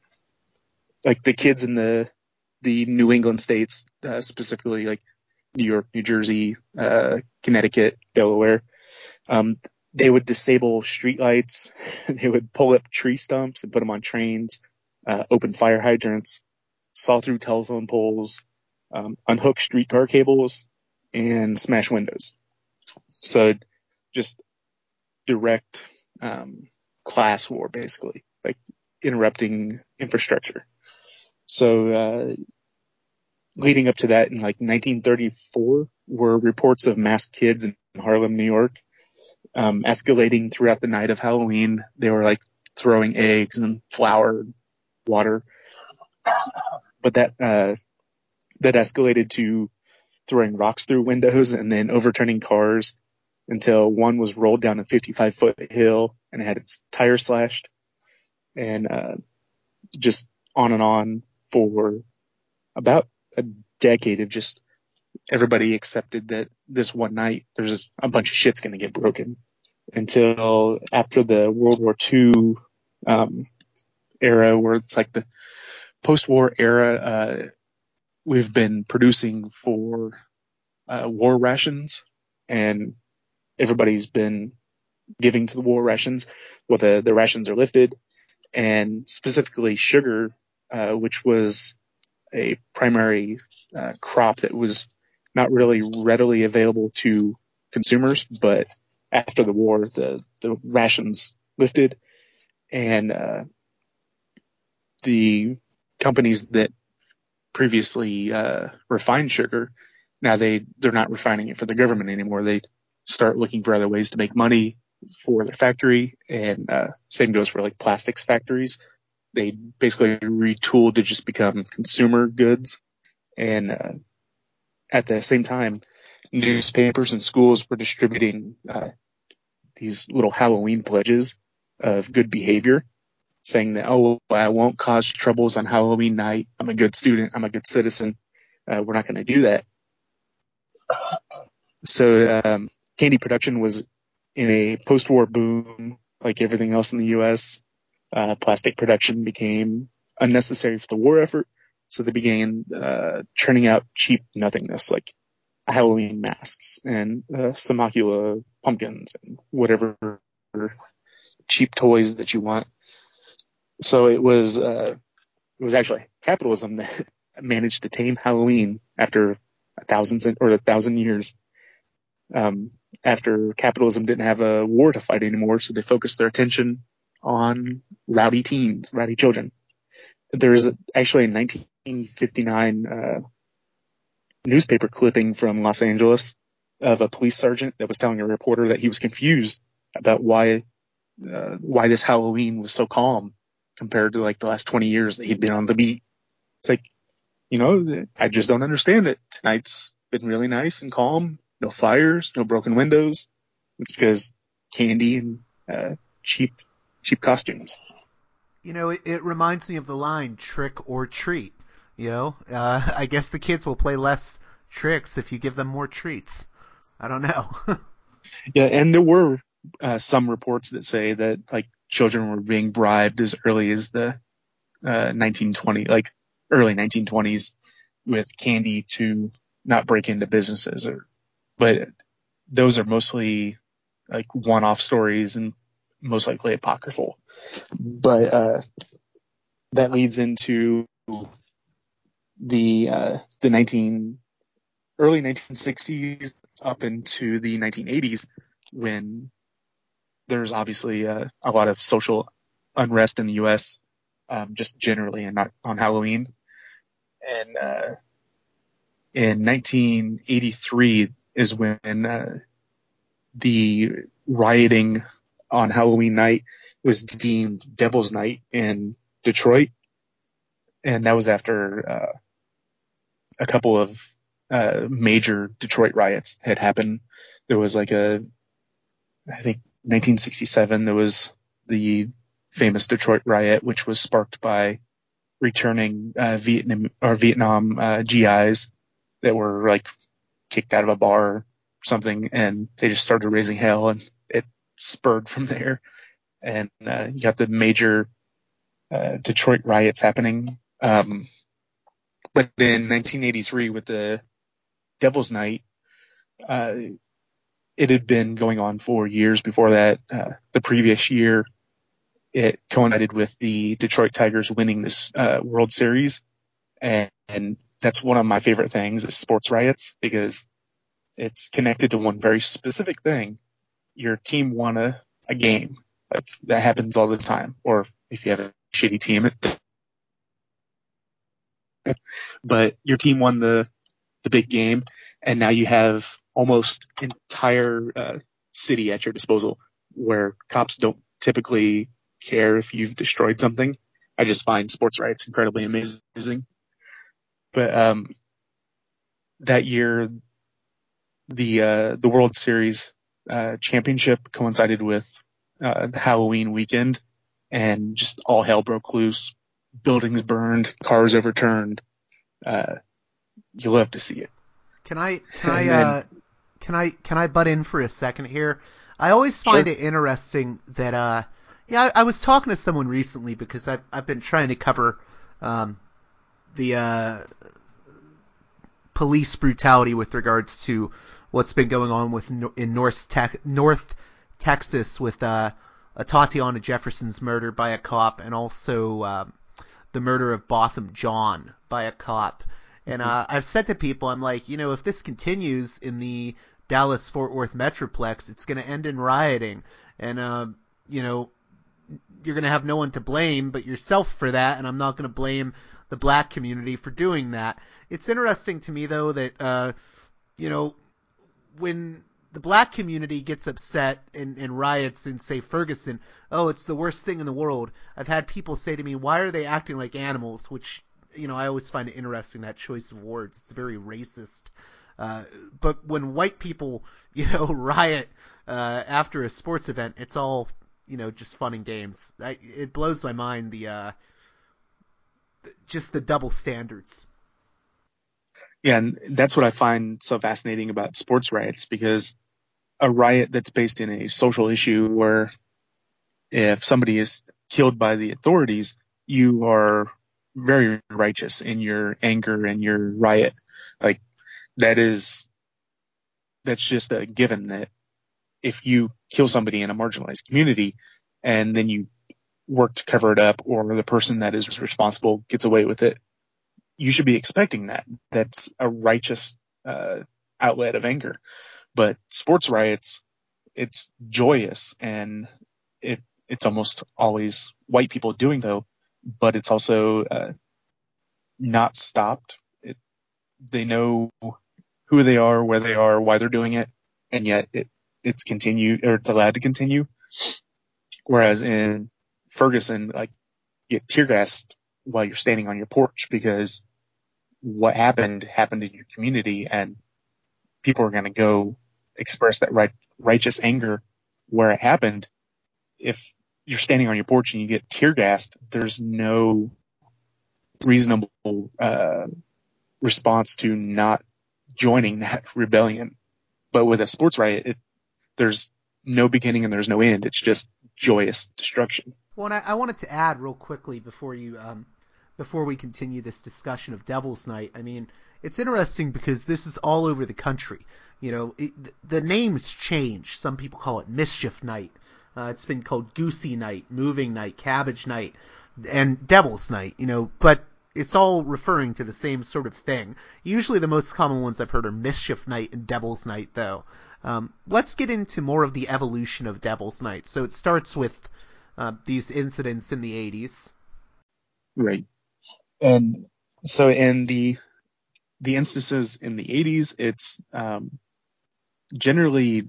kids in the New England states, specifically like New York, New Jersey, Connecticut, Delaware, they would disable streetlights. They would pull up tree stumps and put them on trains, open fire hydrants, saw through telephone poles, unhook streetcar cables, and smash windows. So just direct class war, basically, like interrupting infrastructure. So leading up to that, in like 1934, were reports of masked kids in Harlem, New York, escalating throughout the night of Halloween. They were like throwing eggs and flour, water, but that escalated to throwing rocks through windows and then overturning cars until one was rolled down a 55-foot hill and had its tire slashed, and just on and on for about a decade of just everybody accepted that this one night there's a bunch of shit's going to get broken, until after the World War II era, where it's like the post-war era, we've been producing for war rations, and everybody's been giving to the war rations. Well, the rations are lifted, and specifically sugar, which was a primary crop that was not really readily available to consumers, but after the war, the rations lifted, and the companies that previously refined sugar Now they're not refining it for the government anymore. They start looking for other ways to make money for their factory, and same goes for like plastics factories. They basically retooled to just become consumer goods, and at the same time, newspapers and schools were distributing these little Halloween pledges of good behavior, saying that, oh, I won't cause troubles on Halloween night. I'm a good student. I'm a good citizen. We're not going to do that. So candy production was in a post-war boom, like everything else in the U.S. Plastic production became unnecessary for the war effort, so they began churning out cheap nothingness like Halloween masks and Samacula pumpkins and whatever cheap toys that you want. So it was actually capitalism that managed to tame Halloween after 1,000 years. After capitalism didn't have a war to fight anymore, so they focused their attention on rowdy teens, rowdy children. There is actually a 1959 newspaper clipping from Los Angeles of a police sergeant that was telling a reporter that he was confused about why this Halloween was so calm compared to like the last 20 years that he'd been on the beat. It's like, I just don't understand it. Tonight's been really nice and calm. No fires, no broken windows. It's because candy and cheap costumes. It reminds me of the line "trick or treat." I guess the kids will play less tricks if you give them more treats. I don't know. Yeah, and there were some reports that say that like children were being bribed as early as the early 1920s with candy to not break into businesses, but those are mostly like one-off stories and most likely apocryphal. But that leads into the early 1960s up into the 1980s, when there's obviously a lot of social unrest in the U.S. Just generally, and not on Halloween. And in 1983 is when the rioting on Halloween night was deemed Devil's Night in Detroit. And that was after a couple of major Detroit riots had happened. There was I think 1967, there was the famous Detroit riot, which was sparked by returning Vietnam GIs that were like kicked out of a bar or something, and they just started raising hell, and it spurred from there. And you got the major Detroit riots happening. But in 1983, with the Devil's Night, it had been going on for years before that. The previous year, it coincided with the Detroit Tigers winning this World Series. And that's one of my favorite things is sports riots, because it's connected to one very specific thing. Your team won a game. Like, that happens all the time. Or if you have a shitty team, but your team won the big game, and now you have almost entire city at your disposal, where cops don't typically care if you've destroyed something. I just find sports riots incredibly amazing. But that year, the World Series championship coincided with the Halloween weekend, and just all hell broke loose. Buildings burned, cars overturned. You'll love to see it. Can I butt in for a second here? I always find it interesting that I was talking to someone recently, because I've been trying to cover the police brutality with regards to what's been going on in North Texas with Tatiana Jefferson's murder by a cop, and also the murder of Botham Jean by a cop. And I've said to people, I'm like, if this continues in the Dallas-Fort Worth Metroplex, it's going to end in rioting. And, you're going to have no one to blame but yourself for that, and I'm not going to blame the black community for doing that. It's interesting to me, though, that you know, when the black community gets upset and riots in, say, Ferguson, oh, it's the worst thing in the world. I've had people say to me, why are they acting like animals? Which, you know, I always find it interesting, that choice of words. It's very racist. But when white people, you know, riot after a sports event, it's all, you know, just fun and games. It blows my mind, just the double standards. Yeah, and that's what I find so fascinating about sports riots, because a riot that's based in a social issue where if somebody is killed by the authorities, you are very righteous in your anger and your riot. Like, that's just a given, that if you kill somebody in a marginalized community and then you work to cover it up, or the person that is responsible gets away with it, you should be expecting that. That's a righteous outlet of anger. But sports riots, it's joyous, and it's almost always white people doing so, but it's also not stopped. They know who they are, where they are, why they're doing it, and yet it's continued, or it's allowed to continue. Whereas in Ferguson, like, you get tear gassed while you're standing on your porch because what happened in your community, and people are going to go express that righteous anger where it happened. If you're standing on your porch and you get tear gassed, there's no reasonable response to not joining that rebellion. But with a sports riot, there's no beginning and there's no end. It's just joyous destruction. Well, and I wanted to add real quickly before we continue this discussion of Devil's Night. I mean, it's interesting because this is all over the country. You know, the names change. Some people call it Mischief Night. It's been called Goosey Night, Moving Night, Cabbage Night, and Devil's Night, you know, but it's all referring to the same sort of thing. Usually the most common ones I've heard are Mischief Night and Devil's Night, though. Let's get into more of the evolution of Devil's Night. So it starts with these incidents in the 80s. Right. And so in the instances in the 80s, it's generally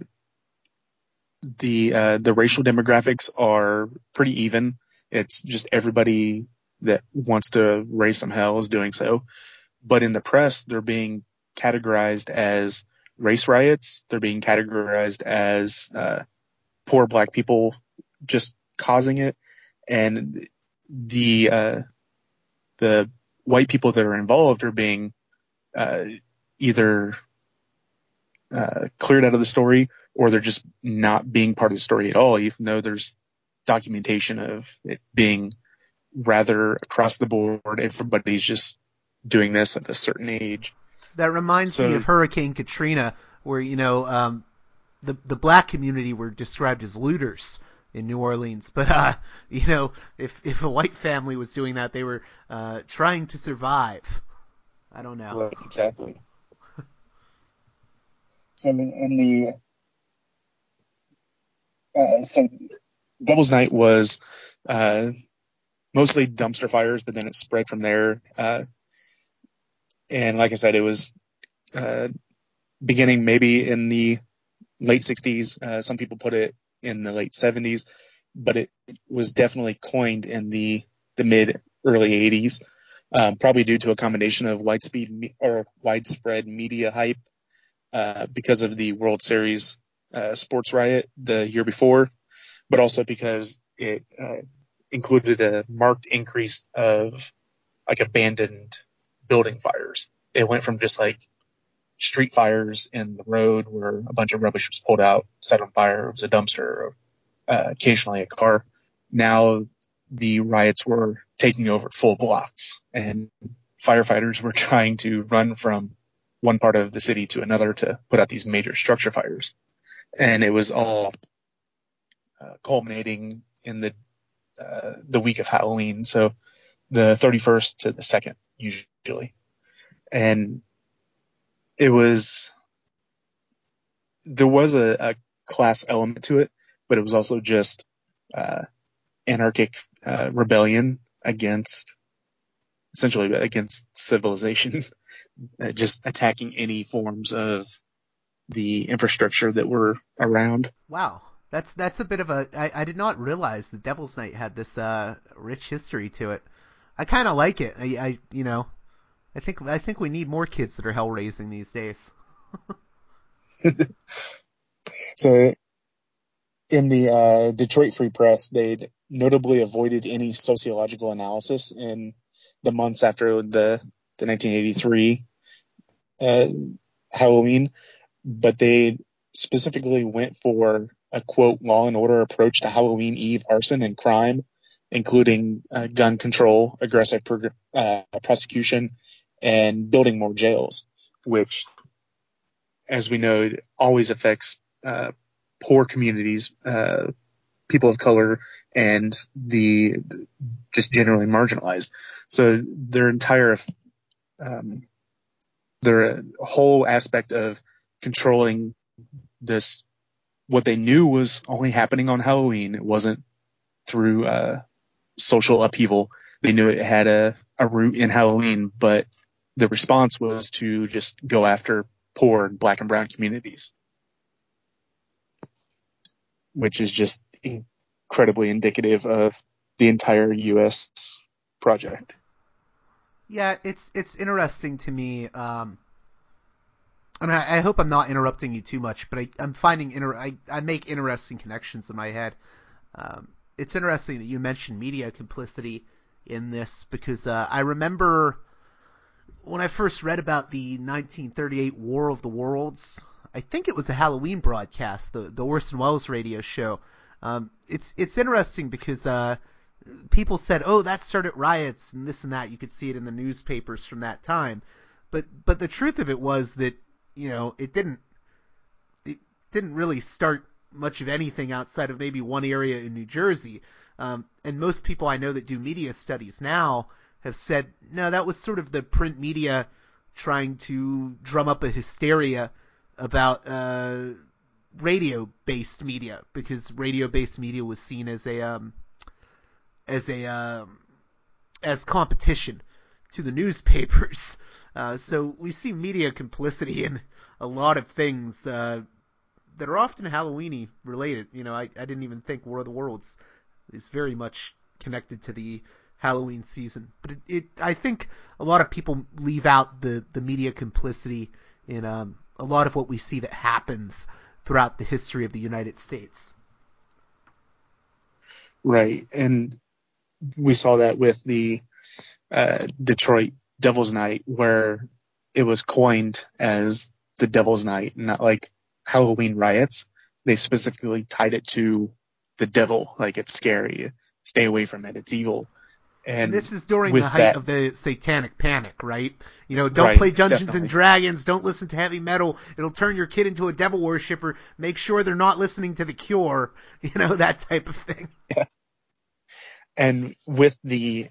the racial demographics are pretty even. It's just everybody that wants to raise some hell is doing so. But in the press, they're being categorized as race riots. They're being categorized as poor black people just causing it. And the white people that are involved are being either cleared out of the story, or they're just not being part of the story at all, even though there's documentation of it being rather across the board. Everybody's just doing this at a certain age. That reminds me of Hurricane Katrina, where, you know, the black community were described as looters in New Orleans. But, you know, if a white family was doing that, they were trying to survive. I don't know. Right, exactly. So so Devil's Night was mostly dumpster fires, but then it spread from there. And like I said, it was beginning maybe in the late 60s. Some people put it in the late 70s, but it was definitely coined in the mid early 80s, probably due to a combination of widespread media hype because of the World Series sports riot the year before, but also because it included a marked increase of like abandoned building fires. It went from just like street fires in the road where a bunch of rubbish was pulled out, set on fire, it was a dumpster, or occasionally a car. Now the riots were taking over full blocks, and firefighters were trying to run from one part of the city to another to put out these major structure fires. And it was all culminating in the week of Halloween, so the 31st to the 2nd usually. And there was a class element to it, but it was also just anarchic rebellion against essentially against civilization, just attacking any forms of the infrastructure that were around. Wow. That's a bit of a... I did not realize the Devil's Night had this rich history to it. I kind of like it. I think we need more kids that are hell raising these days. So in the Detroit Free Press, they'd notably avoided any sociological analysis in the months after the 1983 Halloween, but they specifically went for a, quote, law and order approach to Halloween Eve arson and crime, including gun control, aggressive prosecution, and building more jails, which, as we know, always affects poor communities, people of color, and the just generally marginalized. So their entire their whole aspect of controlling this, what they knew was only happening on Halloween. It wasn't through social upheaval. They knew it had a root in Halloween, but the response was to just go after poor Black and brown communities, which is just incredibly indicative of the entire U.S. project. Yeah, it's interesting to me. And I hope I'm not interrupting you too much, but I'm finding I make interesting connections in my head. It's interesting that you mentioned media complicity in this, because I remember when I first read about the 1938 War of the Worlds. I think it was a Halloween broadcast, the Orson Welles radio show. It's interesting because people said, "Oh, that started riots and this and that." You could see it in the newspapers from that time, but the truth of it was that, you know, it didn't really start much of anything outside of maybe one area in New Jersey. And most people I know that do media studies now have said, no, that was sort of the print media trying to drum up a hysteria about radio-based media, because radio-based media was seen as competition to the newspapers. So we see media complicity in a lot of things that are often Halloween-y related. You know, I didn't even think War of the Worlds is very much connected to the Halloween season. But I think a lot of people leave out the media complicity in a lot of what we see that happens throughout the history of the United States. Right. And we saw that with the Detroit Devil's Night, where it was coined as the Devil's Night, not like Halloween riots. They specifically tied it to the devil, like it's scary, stay away from it, it's evil. And this is during the height of the satanic panic, right? You know, don't play Dungeons and Dragons, don't listen to heavy metal, it'll turn your kid into a devil worshiper, make sure they're not listening to The Cure, you know, that type of thing. Yeah. And with the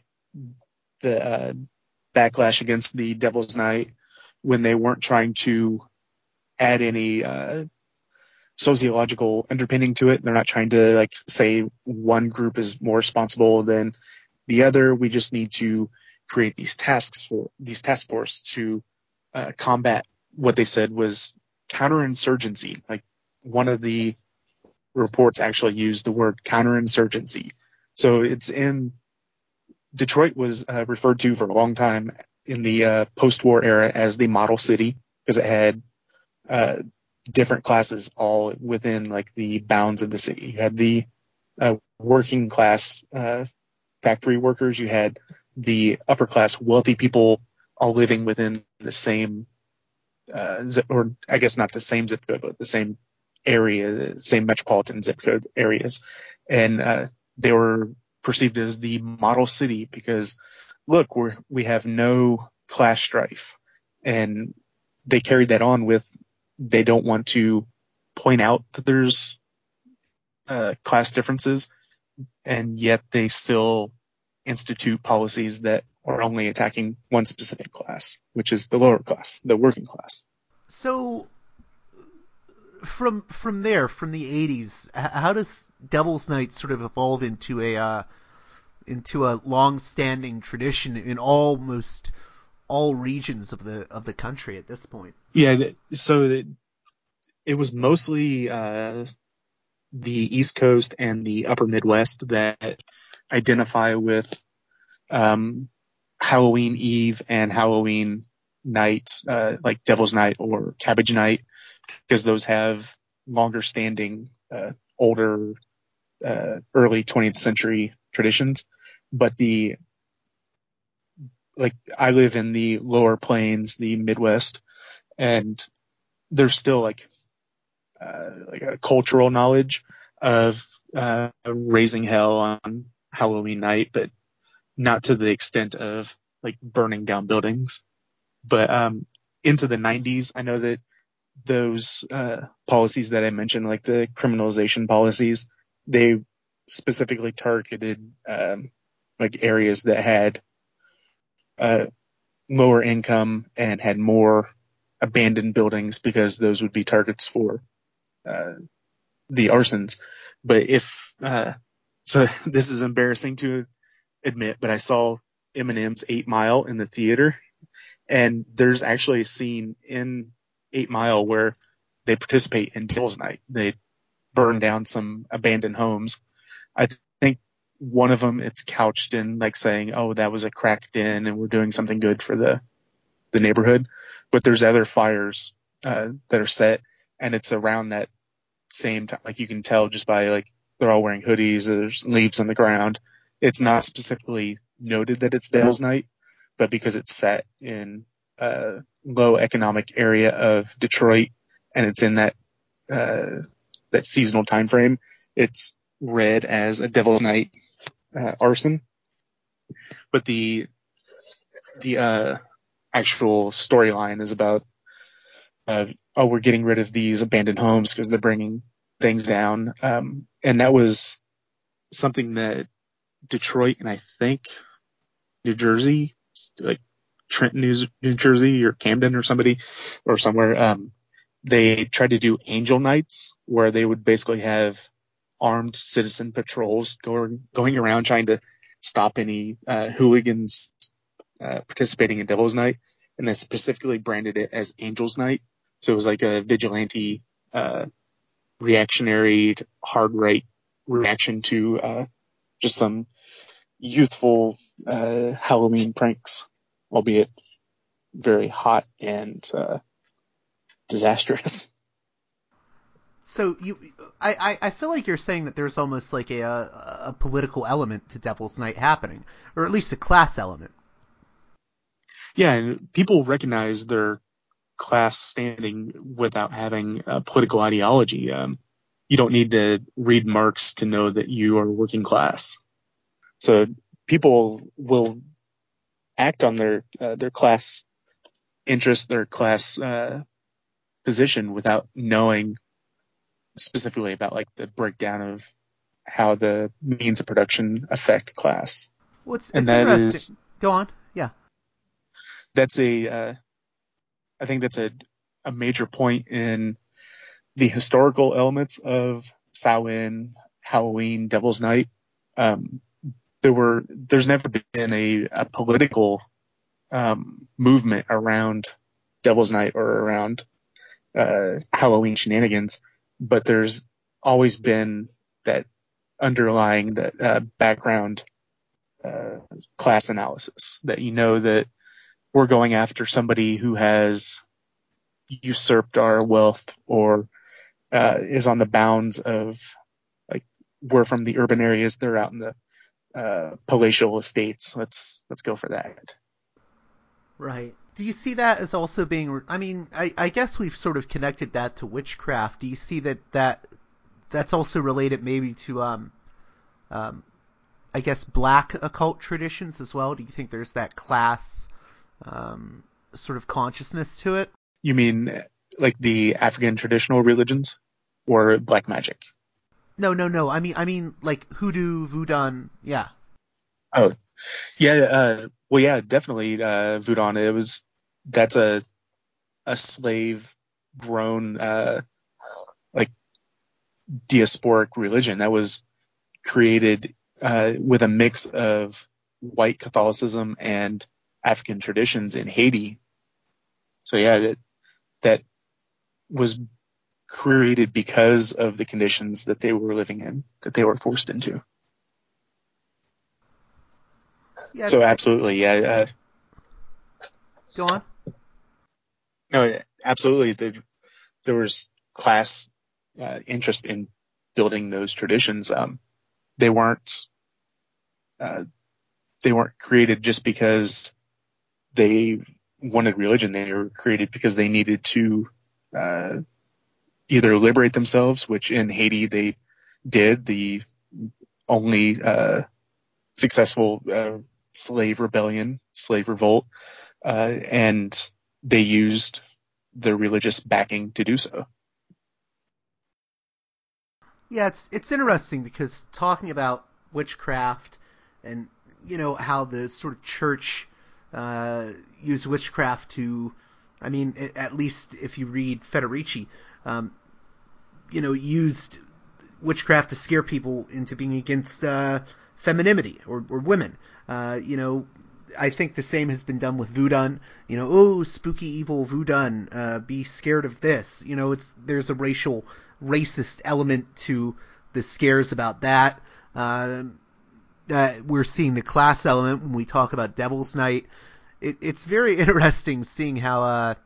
backlash against the Devil's Night, when they weren't trying to add any sociological underpinning to it, they're not trying to like say one group is more responsible than the other. We just need to create these task force to combat what they said was counterinsurgency. Like one of the reports actually used the word counterinsurgency. So it's in Detroit was referred to for a long time in the post-war era as the model city, because it had different classes all within like the bounds of the city. You had the working class factory workers, you had the upper class wealthy people all living within the same or I guess not the same zip code, but the same area, the same metropolitan zip code areas. And they were perceived as the model city because, look, we have no class strife. And they carried that on with, they don't want to point out that there's class differences, and yet they still institute policies that are only attacking one specific class, which is the lower class, the working class. So from there, from the 80s, how does Devil's Night sort of evolve into a into a long-standing tradition in almost all regions of the country at this point. Yeah, so it was mostly the East Coast and the Upper Midwest that identify with Halloween Eve and Halloween night, like Devil's Night or Cabbage Night, because those have longer standing, older, early 20th century traditions. But I live in the lower plains, the Midwest, and there's still like a cultural knowledge of raising hell on Halloween night, but not to the extent of like burning down buildings. But into the 90s, I know that those policies that I mentioned, like the criminalization policies, they specifically targeted like areas that had lower income and had more abandoned buildings, because those would be targets for the arsons. But so this is embarrassing to admit, but I saw Eminem's 8 Mile in the theater, and there's actually a scene in 8 Mile where they participate in Devil's Night. They burn down some abandoned homes. I think one of them, it's couched in like saying, oh, that was a crack den and we're doing something good for the neighborhood. But there's other fires that are set, and it's around that same time. Like you can tell just by like they're all wearing hoodies, there's leaves on the ground. It's not specifically noted that it's Devil's Night, but because it's set in a low economic area of Detroit and it's in that seasonal time frame, it's read as a Devil's Night arson. But the actual storyline is about we're getting rid of these abandoned homes because they're bringing things down, and that was something that Detroit and I think New Jersey, like Trenton, New Jersey, or Camden or somebody or somewhere, they tried to do Angel Nights, where they would basically have armed citizen patrols going around trying to stop any hooligans participating in Devil's Night, and they specifically branded it as Angel's Night. So it was like a vigilante, reactionary, hard right reaction to just some youthful Halloween pranks, albeit very hot and disastrous. So I feel like you're saying that there's almost like a political element to Devil's Night happening, or at least a class element. Yeah, and people recognize their class standing without having a political ideology. You don't need to read Marx to know that you are working class. So people will act on their class interest, their class position, without knowing specifically about like the breakdown of how the means of production affect class. Well, it's interesting. Go on. Yeah. That's I think that's a major point in the historical elements of Samhain, Halloween, Devil's Night. There's never been a political movement around Devil's Night or around Halloween shenanigans, but there's always been that underlying background class analysis, that you know that we're going after somebody who has usurped our wealth or is on the bounds of, like, we're from the urban areas, they're out in the palatial estates. Let's go for that. Right. Do you see that as also being, I mean, I guess we've sort of connected that to witchcraft. Do you see that's also related maybe to, I guess, black occult traditions as well? Do you think there's that class sort of consciousness to it? You mean like the African traditional religions or black magic? No. I mean like hoodoo, voodoo, yeah. Oh, yeah. Well, yeah, definitely. Voodoo. That's a slave grown, like diasporic religion that was created with a mix of white Catholicism and African traditions in Haiti. So yeah, that was created because of the conditions that they were living in, that they were forced into. Yeah, so absolutely, yeah. Go on. No, absolutely. There was class interest in building those traditions. They weren't created just because they wanted religion. They were created because they needed to either liberate themselves, which in Haiti they did. The only successful slave revolt, and they used their religious backing to do so. Yeah, it's interesting because talking about witchcraft and how the sort of church used witchcraft to, I mean, at least if you read Federici, used witchcraft to scare people into being against femininity or women. I think the same has been done with Voodoo. Oh, spooky, evil Voodoo, be scared of this. There's a racist element to the scares about that. We're seeing the class element when we talk about Devil's Night. It's very interesting seeing how,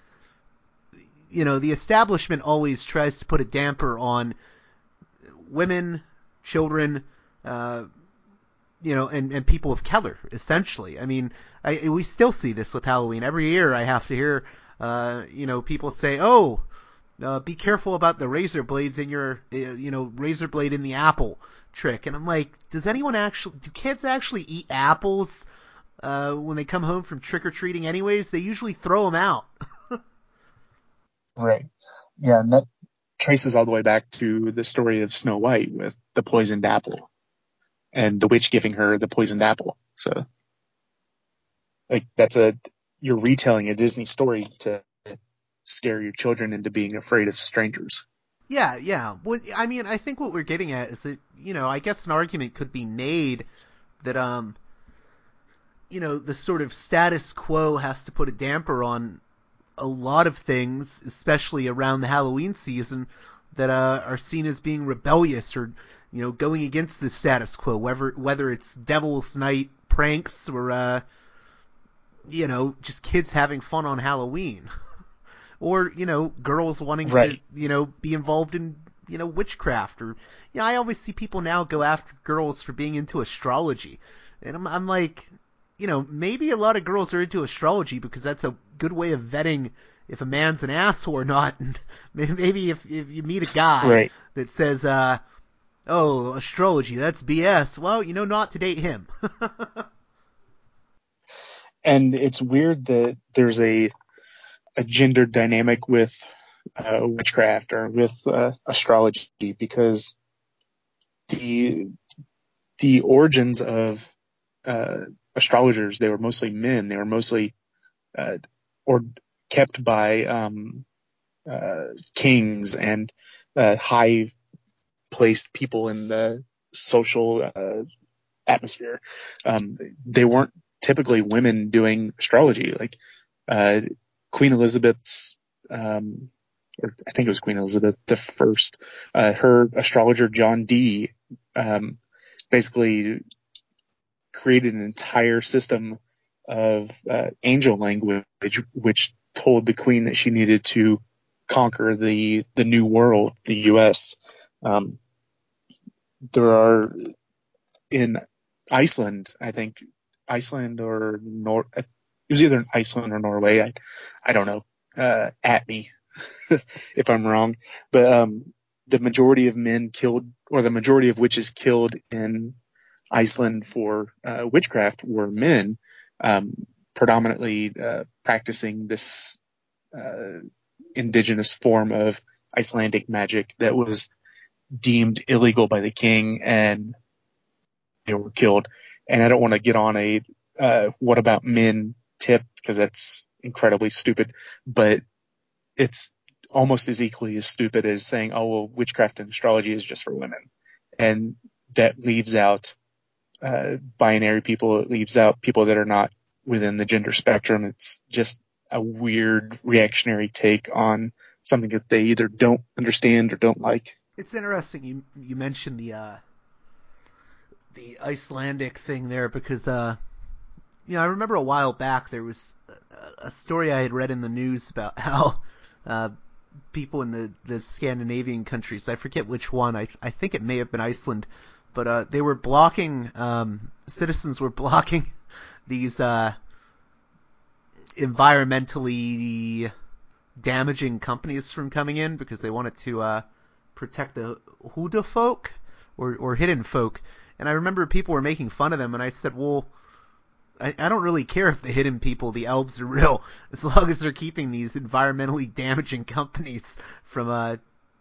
the establishment always tries to put a damper on women, children, and people of color, essentially. I mean, we still see this with Halloween. Every year I have to hear, people say, oh, be careful about the razor blades in your, razor blade in the apple trick. And I'm like, do kids actually eat apples when they come home from trick-or-treating anyways? They usually throw them out. Right. Yeah, and that traces all the way back to the story of Snow White with the poisoned apple and the witch giving her the poisoned apple. So, like, you're retelling a Disney story to scare your children into being afraid of strangers. Yeah. Well, I mean, I think what we're getting at is that, I guess an argument could be made that, the sort of status quo has to put a damper on a lot of things, especially around the Halloween season, that are seen as being rebellious or, going against the status quo, whether it's Devil's Night pranks or, just kids having fun on Halloween. Or, girls wanting right. to, be involved in, witchcraft. Or, I always see people now go after girls for being into astrology. And I'm like, maybe a lot of girls are into astrology because that's a good way of vetting if a man's an asshole or not. And maybe if you meet a guy right. that says, oh, astrology, that's BS. Well, not to date him. And it's weird that there's a gender dynamic with witchcraft or with astrology, because the origins of astrologers, they were mostly men. They were mostly or kept by kings and high placed people in the social atmosphere. They weren't typically women doing astrology. Like Queen Elizabeth's, or I think it was Queen Elizabeth the First, her astrologer John Dee basically created an entire system of angel language, which told the Queen that she needed to conquer the New World, the U.S. There are in Iceland, I think Iceland or it was either in Iceland or Norway. I don't know. At me if I'm wrong. But the majority of men killed, or the majority of witches killed in Iceland for witchcraft were men, predominantly practicing this indigenous form of Icelandic magic that was deemed illegal by the king, and they were killed. And I don't want to get on a what about men tip, because that's incredibly stupid, but it's almost as equally as stupid as saying, oh, well, witchcraft and astrology is just for women. And that leaves out binary people. It leaves out people that are not within the gender spectrum. It's just a weird reactionary take on something that they either don't understand or don't like. It's interesting you mentioned the Icelandic thing there because I remember a while back there was a story I had read in the news about how people in the Scandinavian countries, I forget which one, I think it may have been Iceland, but they were blocking, citizens were blocking these environmentally damaging companies from coming in because they wanted to protect the Huda folk or hidden folk. And I remember people were making fun of them, and I said, well, I don't really care if the hidden people, the elves, are real, as long as they're keeping these environmentally damaging companies from,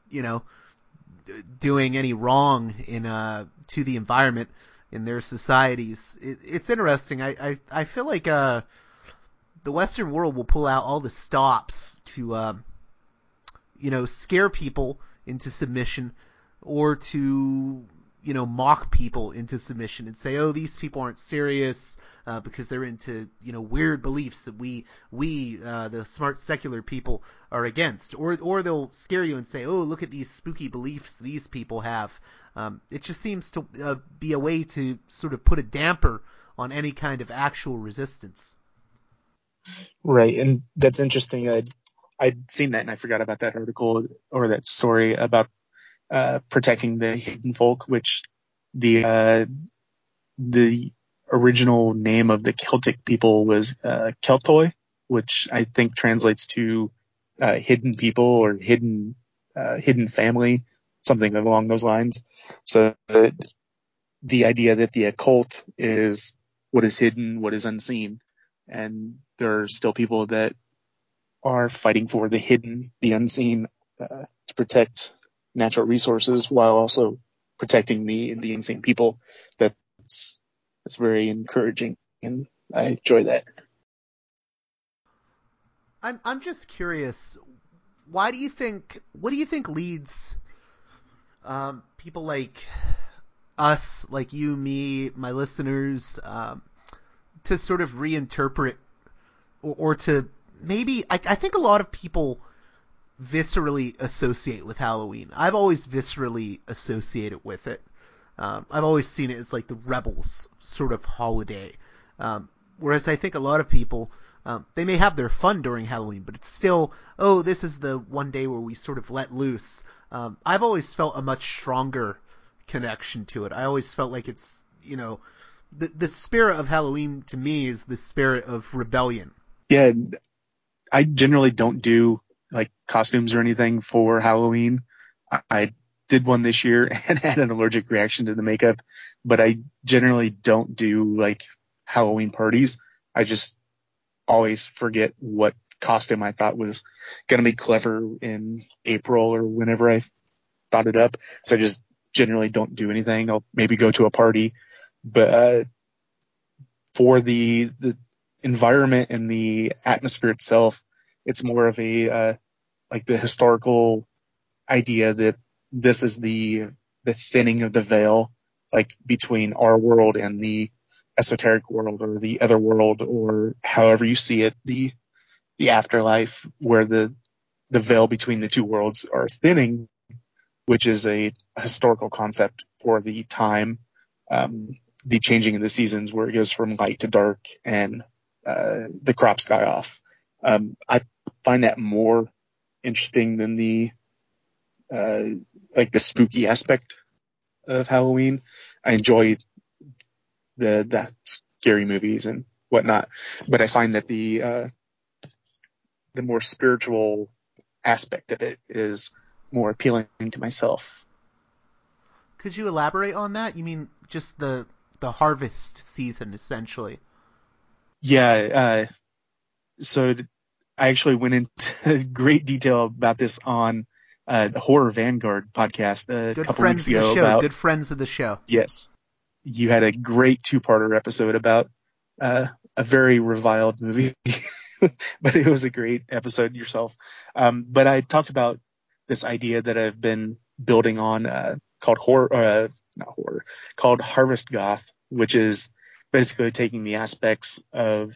doing any wrong to the environment in their societies. It's interesting. I feel like the Western world will pull out all the stops to, scare people into submission or to, mock people into submission and say, oh, these people aren't serious because they're into, weird beliefs that we the smart secular people are against. Or they'll scare you and say, oh, look at these spooky beliefs these people have. It just seems to be a way to sort of put a damper on any kind of actual resistance. Right, and that's interesting. I'd seen that and I forgot about that article or that story about protecting the hidden folk, which the original name of the Celtic people was Keltoi, which I think translates to hidden people or hidden family, something along those lines. So the idea that the occult is what is hidden, what is unseen, and there are still people that are fighting for the hidden, the unseen, to protect natural resources while also protecting the insane people. That's very encouraging, and I enjoy that. I'm just curious, what do you think leads people like us, like you, me, my listeners, to sort of reinterpret or to maybe, I think a lot of people viscerally associate with Halloween. I've always viscerally associated with it. I've always seen it as like the rebels sort of holiday. Whereas I think a lot of people, they may have their fun during Halloween, but it's still, oh, this is the one day where we sort of let loose. I've always felt a much stronger connection to it. I always felt like it's, the spirit of Halloween to me is the spirit of rebellion. Yeah, I generally don't do like costumes or anything for Halloween. I did one this year and had an allergic reaction to the makeup, but I generally don't do like Halloween parties. I just always forget what costume I thought was going to be clever in April or whenever I thought it up. So I just generally don't do anything. I'll maybe go to a party, but for the environment and the atmosphere itself, it's more of a like the historical idea that this is the thinning of the veil, like between our world and the esoteric world or the other world, or however you see it, the afterlife, where the veil between the two worlds are thinning, which is a historical concept for the time, the changing of the seasons, where it goes from light to dark and the crops die off. I find that more interesting than the spooky aspect of Halloween. I enjoy the scary movies and whatnot, but I find that the more spiritual aspect of it is more appealing to myself. Could you elaborate on that? You mean just the harvest season, essentially? Yeah. So I actually went into great detail about this on the Horror Vanguard podcast a couple weeks ago. Good friends of the show. Yes. You had a great 2-parter episode about a very reviled movie, but it was a great episode yourself. But I talked about this idea that I've been building on called Harvest Goth, which is basically taking the aspects of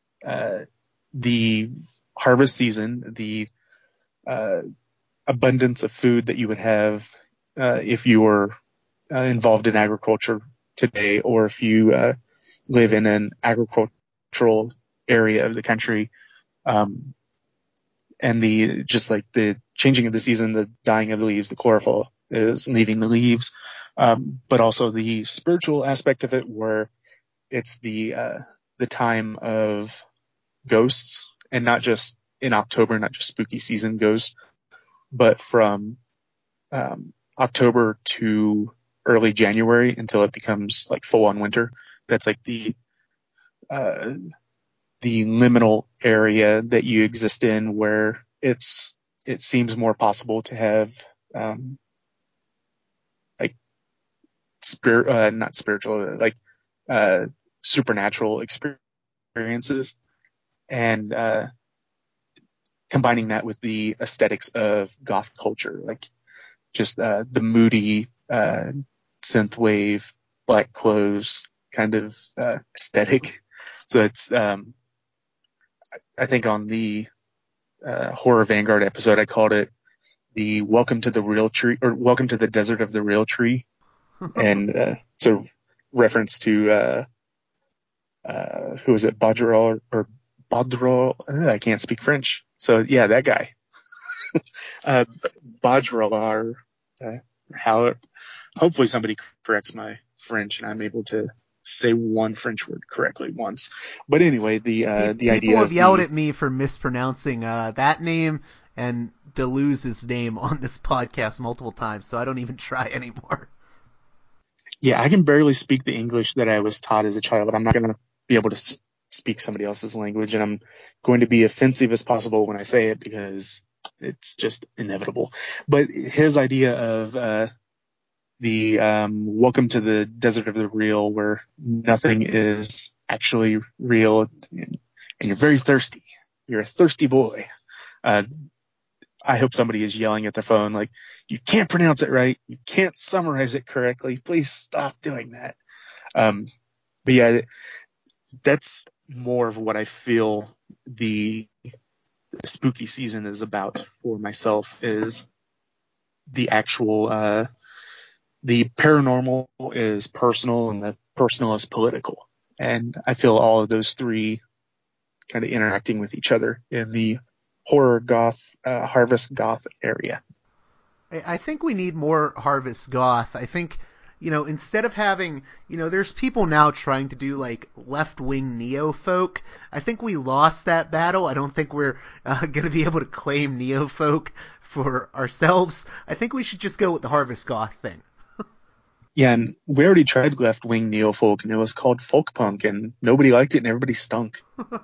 the harvest season, the abundance of food that you would have if you were involved in agriculture today, or if you live in an agricultural area of the country, and the changing of the season, the dying of the leaves, the chlorophyll is leaving the leaves, but also the spiritual aspect of it, where it's the time of ghosts, and not just in October, not just spooky season ghosts, but from October to early January until it becomes like full on winter. That's like the liminal area that you exist in, where it seems more possible to have not spiritual, like supernatural experiences, and combining that with the aesthetics of goth culture, like just the moody synthwave, black clothes kind of aesthetic. So it's I think on the Horror Vanguard episode, I called it the Welcome to the Real Tree, or Welcome to the Desert of the Real Tree. And so reference to who was it, Baudrillard, or Baudrillard? I can't speak French. So yeah, that guy. Baudrillard. Hopefully somebody corrects my French and I'm able to say one French word correctly once. But anyway, the idea. People have yelled at me for mispronouncing that name and Deleuze's name on this podcast multiple times, so I don't even try anymore. Yeah, I can barely speak the English that I was taught as a child, but I'm not going to be able to speak somebody else's language, and I'm going to be offensive as possible when I say it because it's just inevitable. But his idea of the Welcome to the Desert of the Real, where nothing is actually real, and you're very thirsty. You're a thirsty boy. I hope somebody is yelling at their phone like, you can't pronounce it right. You can't summarize it correctly. Please stop doing that. But yeah, that's more of what I feel the spooky season is about for myself, is the actual, the paranormal is personal and the personal is political. And I feel all of those three kind of interacting with each other in the horror goth, harvest goth area. I think we need more harvest goth. I think, instead of having, there's people now trying to do like left-wing neo-folk. I think we lost that battle. I don't think we're going to be able to claim neo-folk for ourselves. I think we should just go with the harvest goth thing. Yeah, and we already tried left-wing neo-folk, and it was called folk punk, and nobody liked it, and everybody stunk.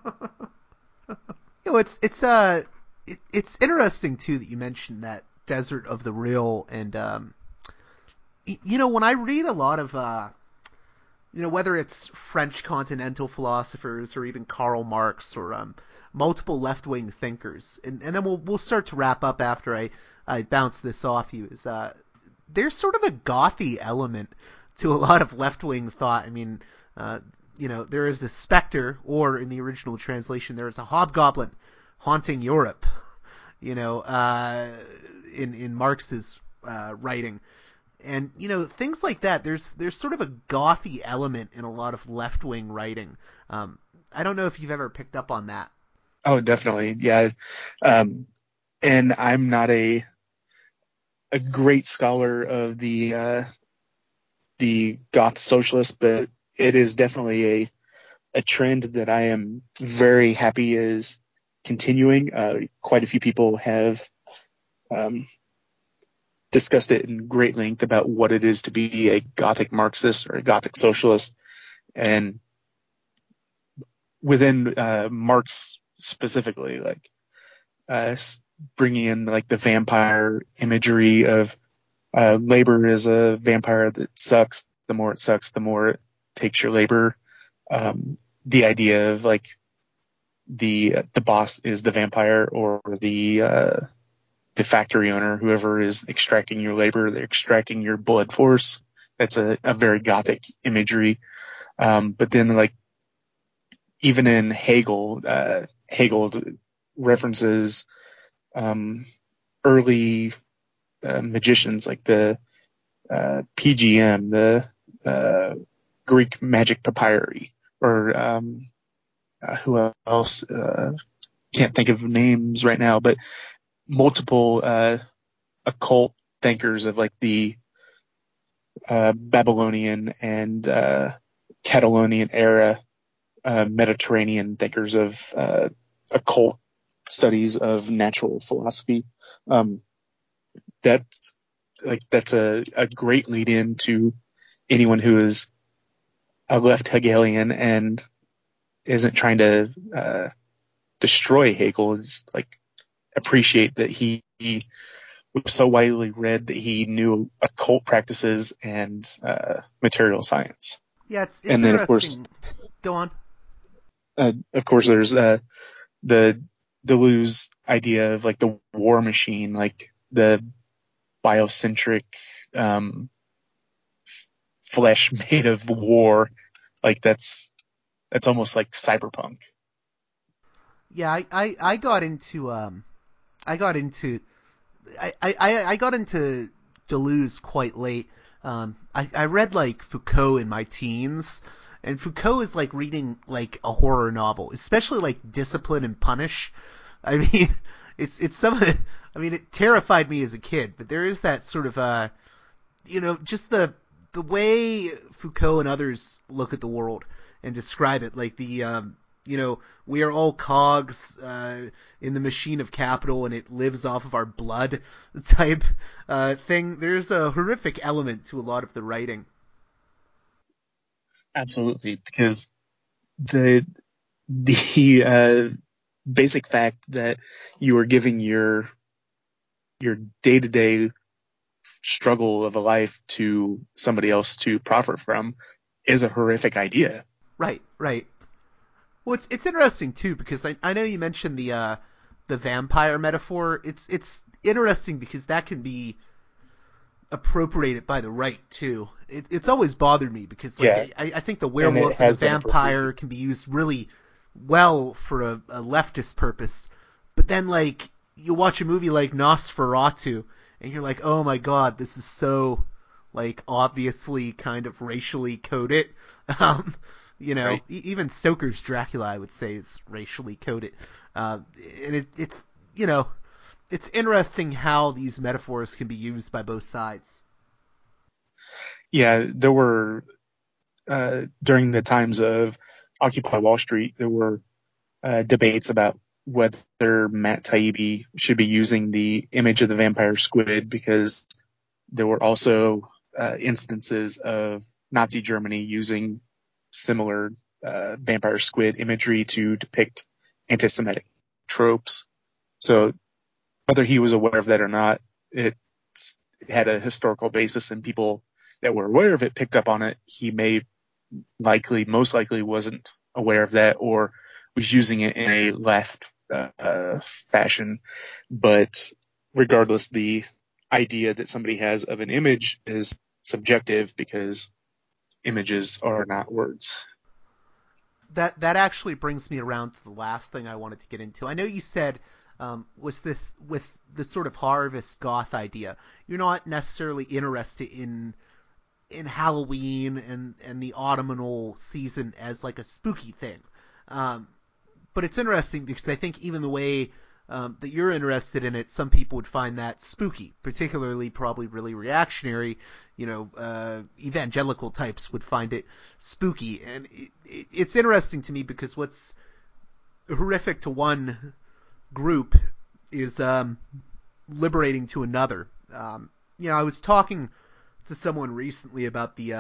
It's interesting too that you mentioned that Desert of the Real, and when I read a lot of whether it's French continental philosophers or even Karl Marx or multiple left-wing thinkers, and then we'll start to wrap up after I bounce this off you, is there's sort of a gothy element to a lot of left-wing thought. I mean, there is a specter, or in the original translation, there is a hobgoblin haunting Europe, in Marx's writing. And, things like that, there's sort of a gothy element in a lot of left-wing writing. I don't know if you've ever picked up on that. Oh, definitely. Yeah. And I'm not a great scholar of the goth socialist, but it is definitely a trend that I am very happy is continuing. Quite a few people have discussed it in great length about what it is to be a Gothic Marxist or a Gothic socialist. And within Marx specifically, like bringing in like the vampire imagery of labor is a vampire that sucks. The more it sucks, the more it takes your labor. The idea of like the boss is the vampire, or the factory owner, whoever is extracting your labor, they're extracting your blood force. That's a very Gothic imagery. But then like even in Hegel, Hegel references early magicians like the PGM, the Greek magic papyri, or who else? Can't think of names right now, but multiple occult thinkers of like the Babylonian and Catalonian era Mediterranean thinkers of occult studies of natural philosophy. That's a great lead in to anyone who is a left Hegelian and isn't trying to destroy Hegel. Just like appreciate that he was so widely read that he knew occult practices and material science. Yeah, it's and then of course, go on. Of course, there's the Deleuze idea of like the war machine, like the biocentric flesh made of war. Like that's almost like cyberpunk. Yeah, I got into Deleuze quite late. I read like Foucault in my teens, and Foucault is like reading like a horror novel, especially like Discipline and Punish. I mean, it's some of it. I mean, it terrified me as a kid, but there is that sort of just the way Foucault and others look at the world and describe it, like the we are all cogs in the machine of capital, and it lives off of our blood type thing. There's a horrific element to a lot of the writing. Absolutely, because the basic fact that you are giving your day-to-day struggle of a life to somebody else to profit from is a horrific idea. Right. Well, it's interesting too, because I know you mentioned the vampire metaphor. It's interesting because that can be appropriated by the right too. It's always bothered me because I think the werewolf and the vampire can be used really well for a leftist purpose, but then like you watch a movie like Nosferatu and you're like, oh my god, this is so like obviously kind of racially coded. Right. Even Stoker's Dracula, I would say, is racially coded. And it's interesting how these metaphors can be used by both sides. Yeah, there were, during the times of Occupy Wall Street, there were debates about whether Matt Taibbi should be using the image of the vampire squid, because there were also instances of Nazi Germany using similar vampire squid imagery to depict anti-Semitic tropes. So whether he was aware of that or not, it had a historical basis, and people that were aware of it picked up on it. He most likely wasn't aware of that, or was using it in a left fashion. But regardless, the idea that somebody has of an image is subjective, because images are not words. That actually brings me around to the last thing I wanted to get into. I know you said was this with the sort of harvest goth idea. You're not necessarily interested in Halloween and the autumnal season as like a spooky thing. But it's interesting because I think even the way that you're interested in it, some people would find that spooky, particularly probably really reactionary, evangelical types would find it spooky. And it's interesting to me because what's horrific to one group is liberating to another. I was talking to someone recently about the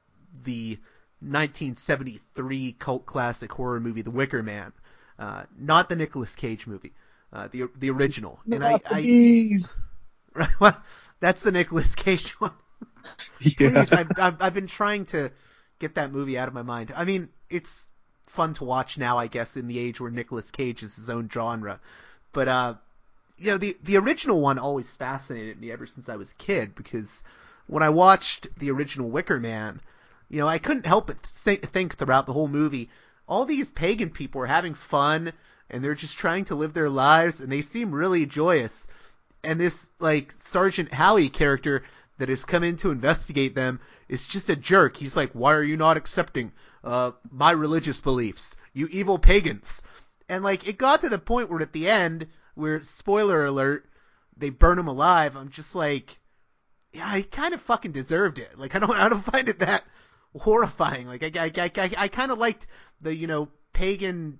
1973 cult classic horror movie, The Wicker Man, not the Nicolas Cage movie, the original. And right, well, that's the Nicolas Cage one. Yeah. Please, I've been trying to get that movie out of my mind. I mean, it's fun to watch now, I guess, in the age where Nicolas Cage is his own genre. But the original one always fascinated me ever since I was a kid, because when I watched the original Wicker Man, I couldn't help but think throughout the whole movie, all these pagan people are having fun, and they're just trying to live their lives, and they seem really joyous. And this, Sergeant Howie character that has come in to investigate them is just a jerk. He's like, why are you not accepting my religious beliefs, you evil pagans? And, it got to the point where at the end, where, spoiler alert, they burn him alive, I'm just like, yeah, he kind of fucking deserved it. I don't find it that horrifying. I kind of liked the, pagan,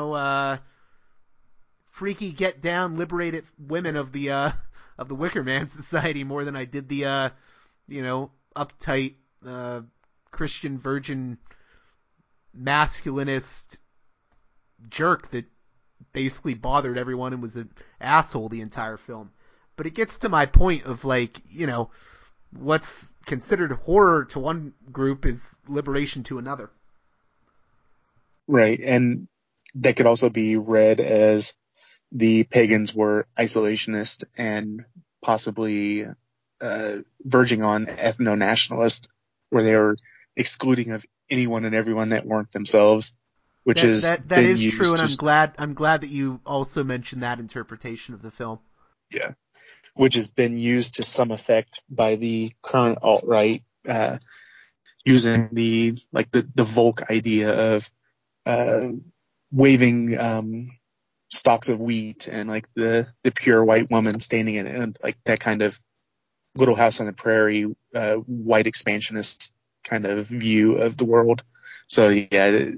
freaky get down, liberated women of the Wicker Man Society more than I did the, uptight, Christian virgin masculinist jerk that basically bothered everyone and was an asshole the entire film. But it gets to my point of what's considered horror to one group is liberation to another. Right, and that could also be read as the pagans were isolationist and possibly verging on ethno-nationalist, where they were excluding of anyone and everyone that weren't themselves, which that is true, and I'm glad that you also mentioned that interpretation of the film. Yeah, which has been used to some effect by the current alt-right, using the Volk idea of waving stalks of wheat and the pure white woman standing in it, and that kind of Little House on the Prairie, white expansionist kind of view of the world. So yeah,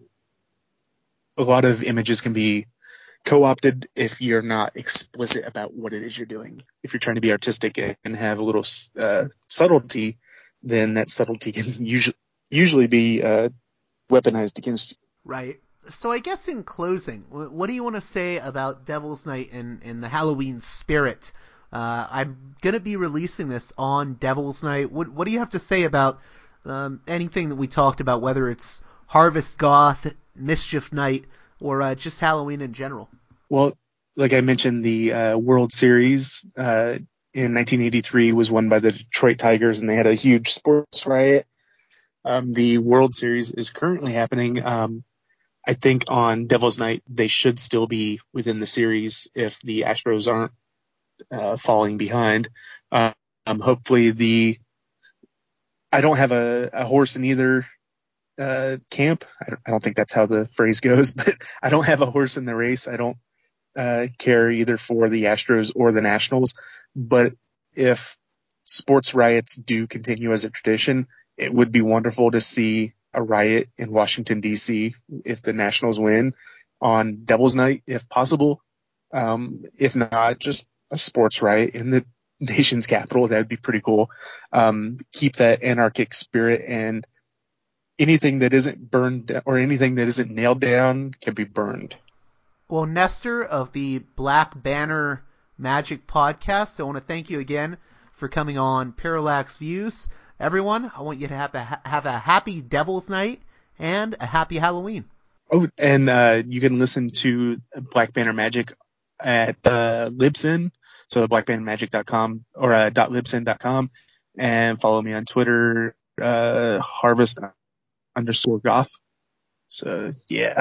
a lot of images can be co-opted if you're not explicit about what it is you're doing. If you're trying to be artistic and have a little subtlety, then that subtlety can usually be weaponized against you. Right. So I guess in closing, what do you want to say about Devil's Night and the Halloween spirit? I'm going to be releasing this on Devil's Night. What do you have to say about anything that we talked about, whether it's Harvest Goth, Mischief Night, or just Halloween in general? Well, like I mentioned, the World Series in 1983 was won by the Detroit Tigers, and they had a huge sports riot. The World Series is currently happening. I think on Devil's Night, they should still be within the series if the Astros aren't falling behind. Hopefully I don't have a horse in either camp. I don't think that's how the phrase goes, but I don't have a horse in the race. I don't care either for the Astros or the Nationals. But if sports riots do continue as a tradition, it would be wonderful to see a riot in Washington, D.C. if the Nationals win on Devil's Night, if possible. If not, just a sports riot in the nation's capital. That would be pretty cool. Keep that anarchic spirit, and anything that isn't burned or anything that isn't nailed down can be burned. Well, Nestor of the Black Banner Magic Podcast, I want to thank you again for coming on Parallax Views. Everyone, I want you to have a happy Devil's Night and a happy Halloween. Oh, and you can listen to Black Banner Magic at Libsyn, so blackbannermagic.com or .libsyn.com, and follow me on Twitter, harvest_goth. So, yeah.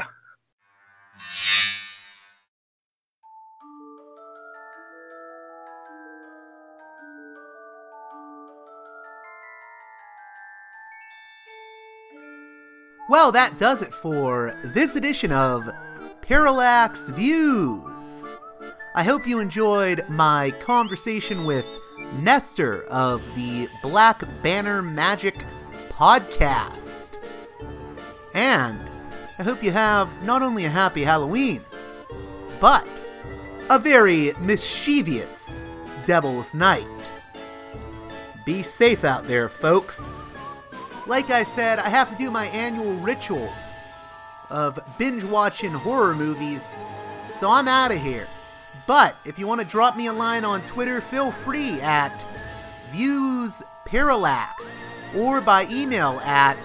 Well, that does it for this edition of Parallax Views. I hope you enjoyed my conversation with Nestor of the Black Banner Magic Podcast. And I hope you have not only a happy Halloween, but a very mischievous Devil's Night. Be safe out there, folks. Like I said, I have to do my annual ritual of binge-watching horror movies, so I'm out of here. But if you want to drop me a line on Twitter, feel free at ViewsParallax, or by email at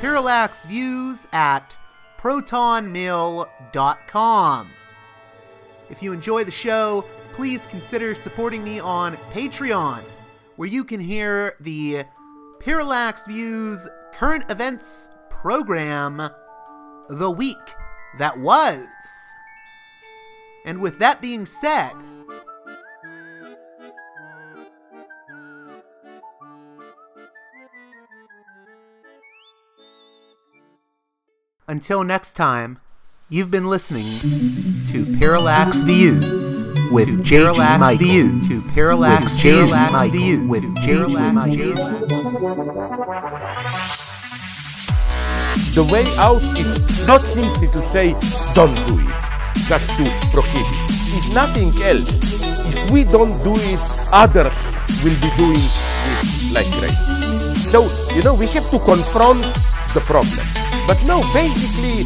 parallaxviews@protonmail.com. If you enjoy the show, please consider supporting me on Patreon, where you can hear the Parallax Views current events program, The Week That Was. And with that being said, until next time, you've been listening to Parallax Views with Parallax Views to Parallax Views with Parallax Views. The way out is not simply to say, don't do it, just to prohibit. If nothing else, if we don't do it, others will be doing it like crazy. So, we have to confront the problem. But no, basically,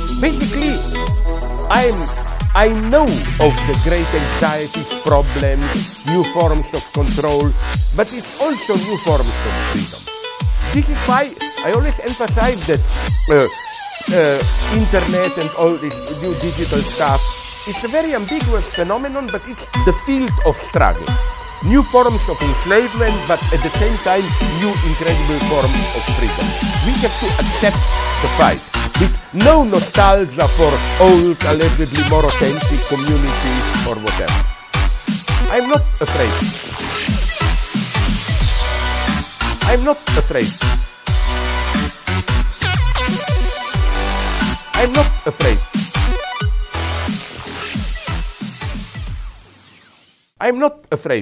I know of the great anxieties, problems, new forms of control, but it's also new forms of freedom. This is why I always emphasize that internet and all this new digital stuff, it's a very ambiguous phenomenon, but it's the field of struggle. New forms of enslavement, but at the same time, new incredible forms of freedom. We have to accept the fight with no nostalgia for old, allegedly more authentic communities or whatever. I'm not afraid. I'm not afraid. I'm not afraid. I'm not afraid.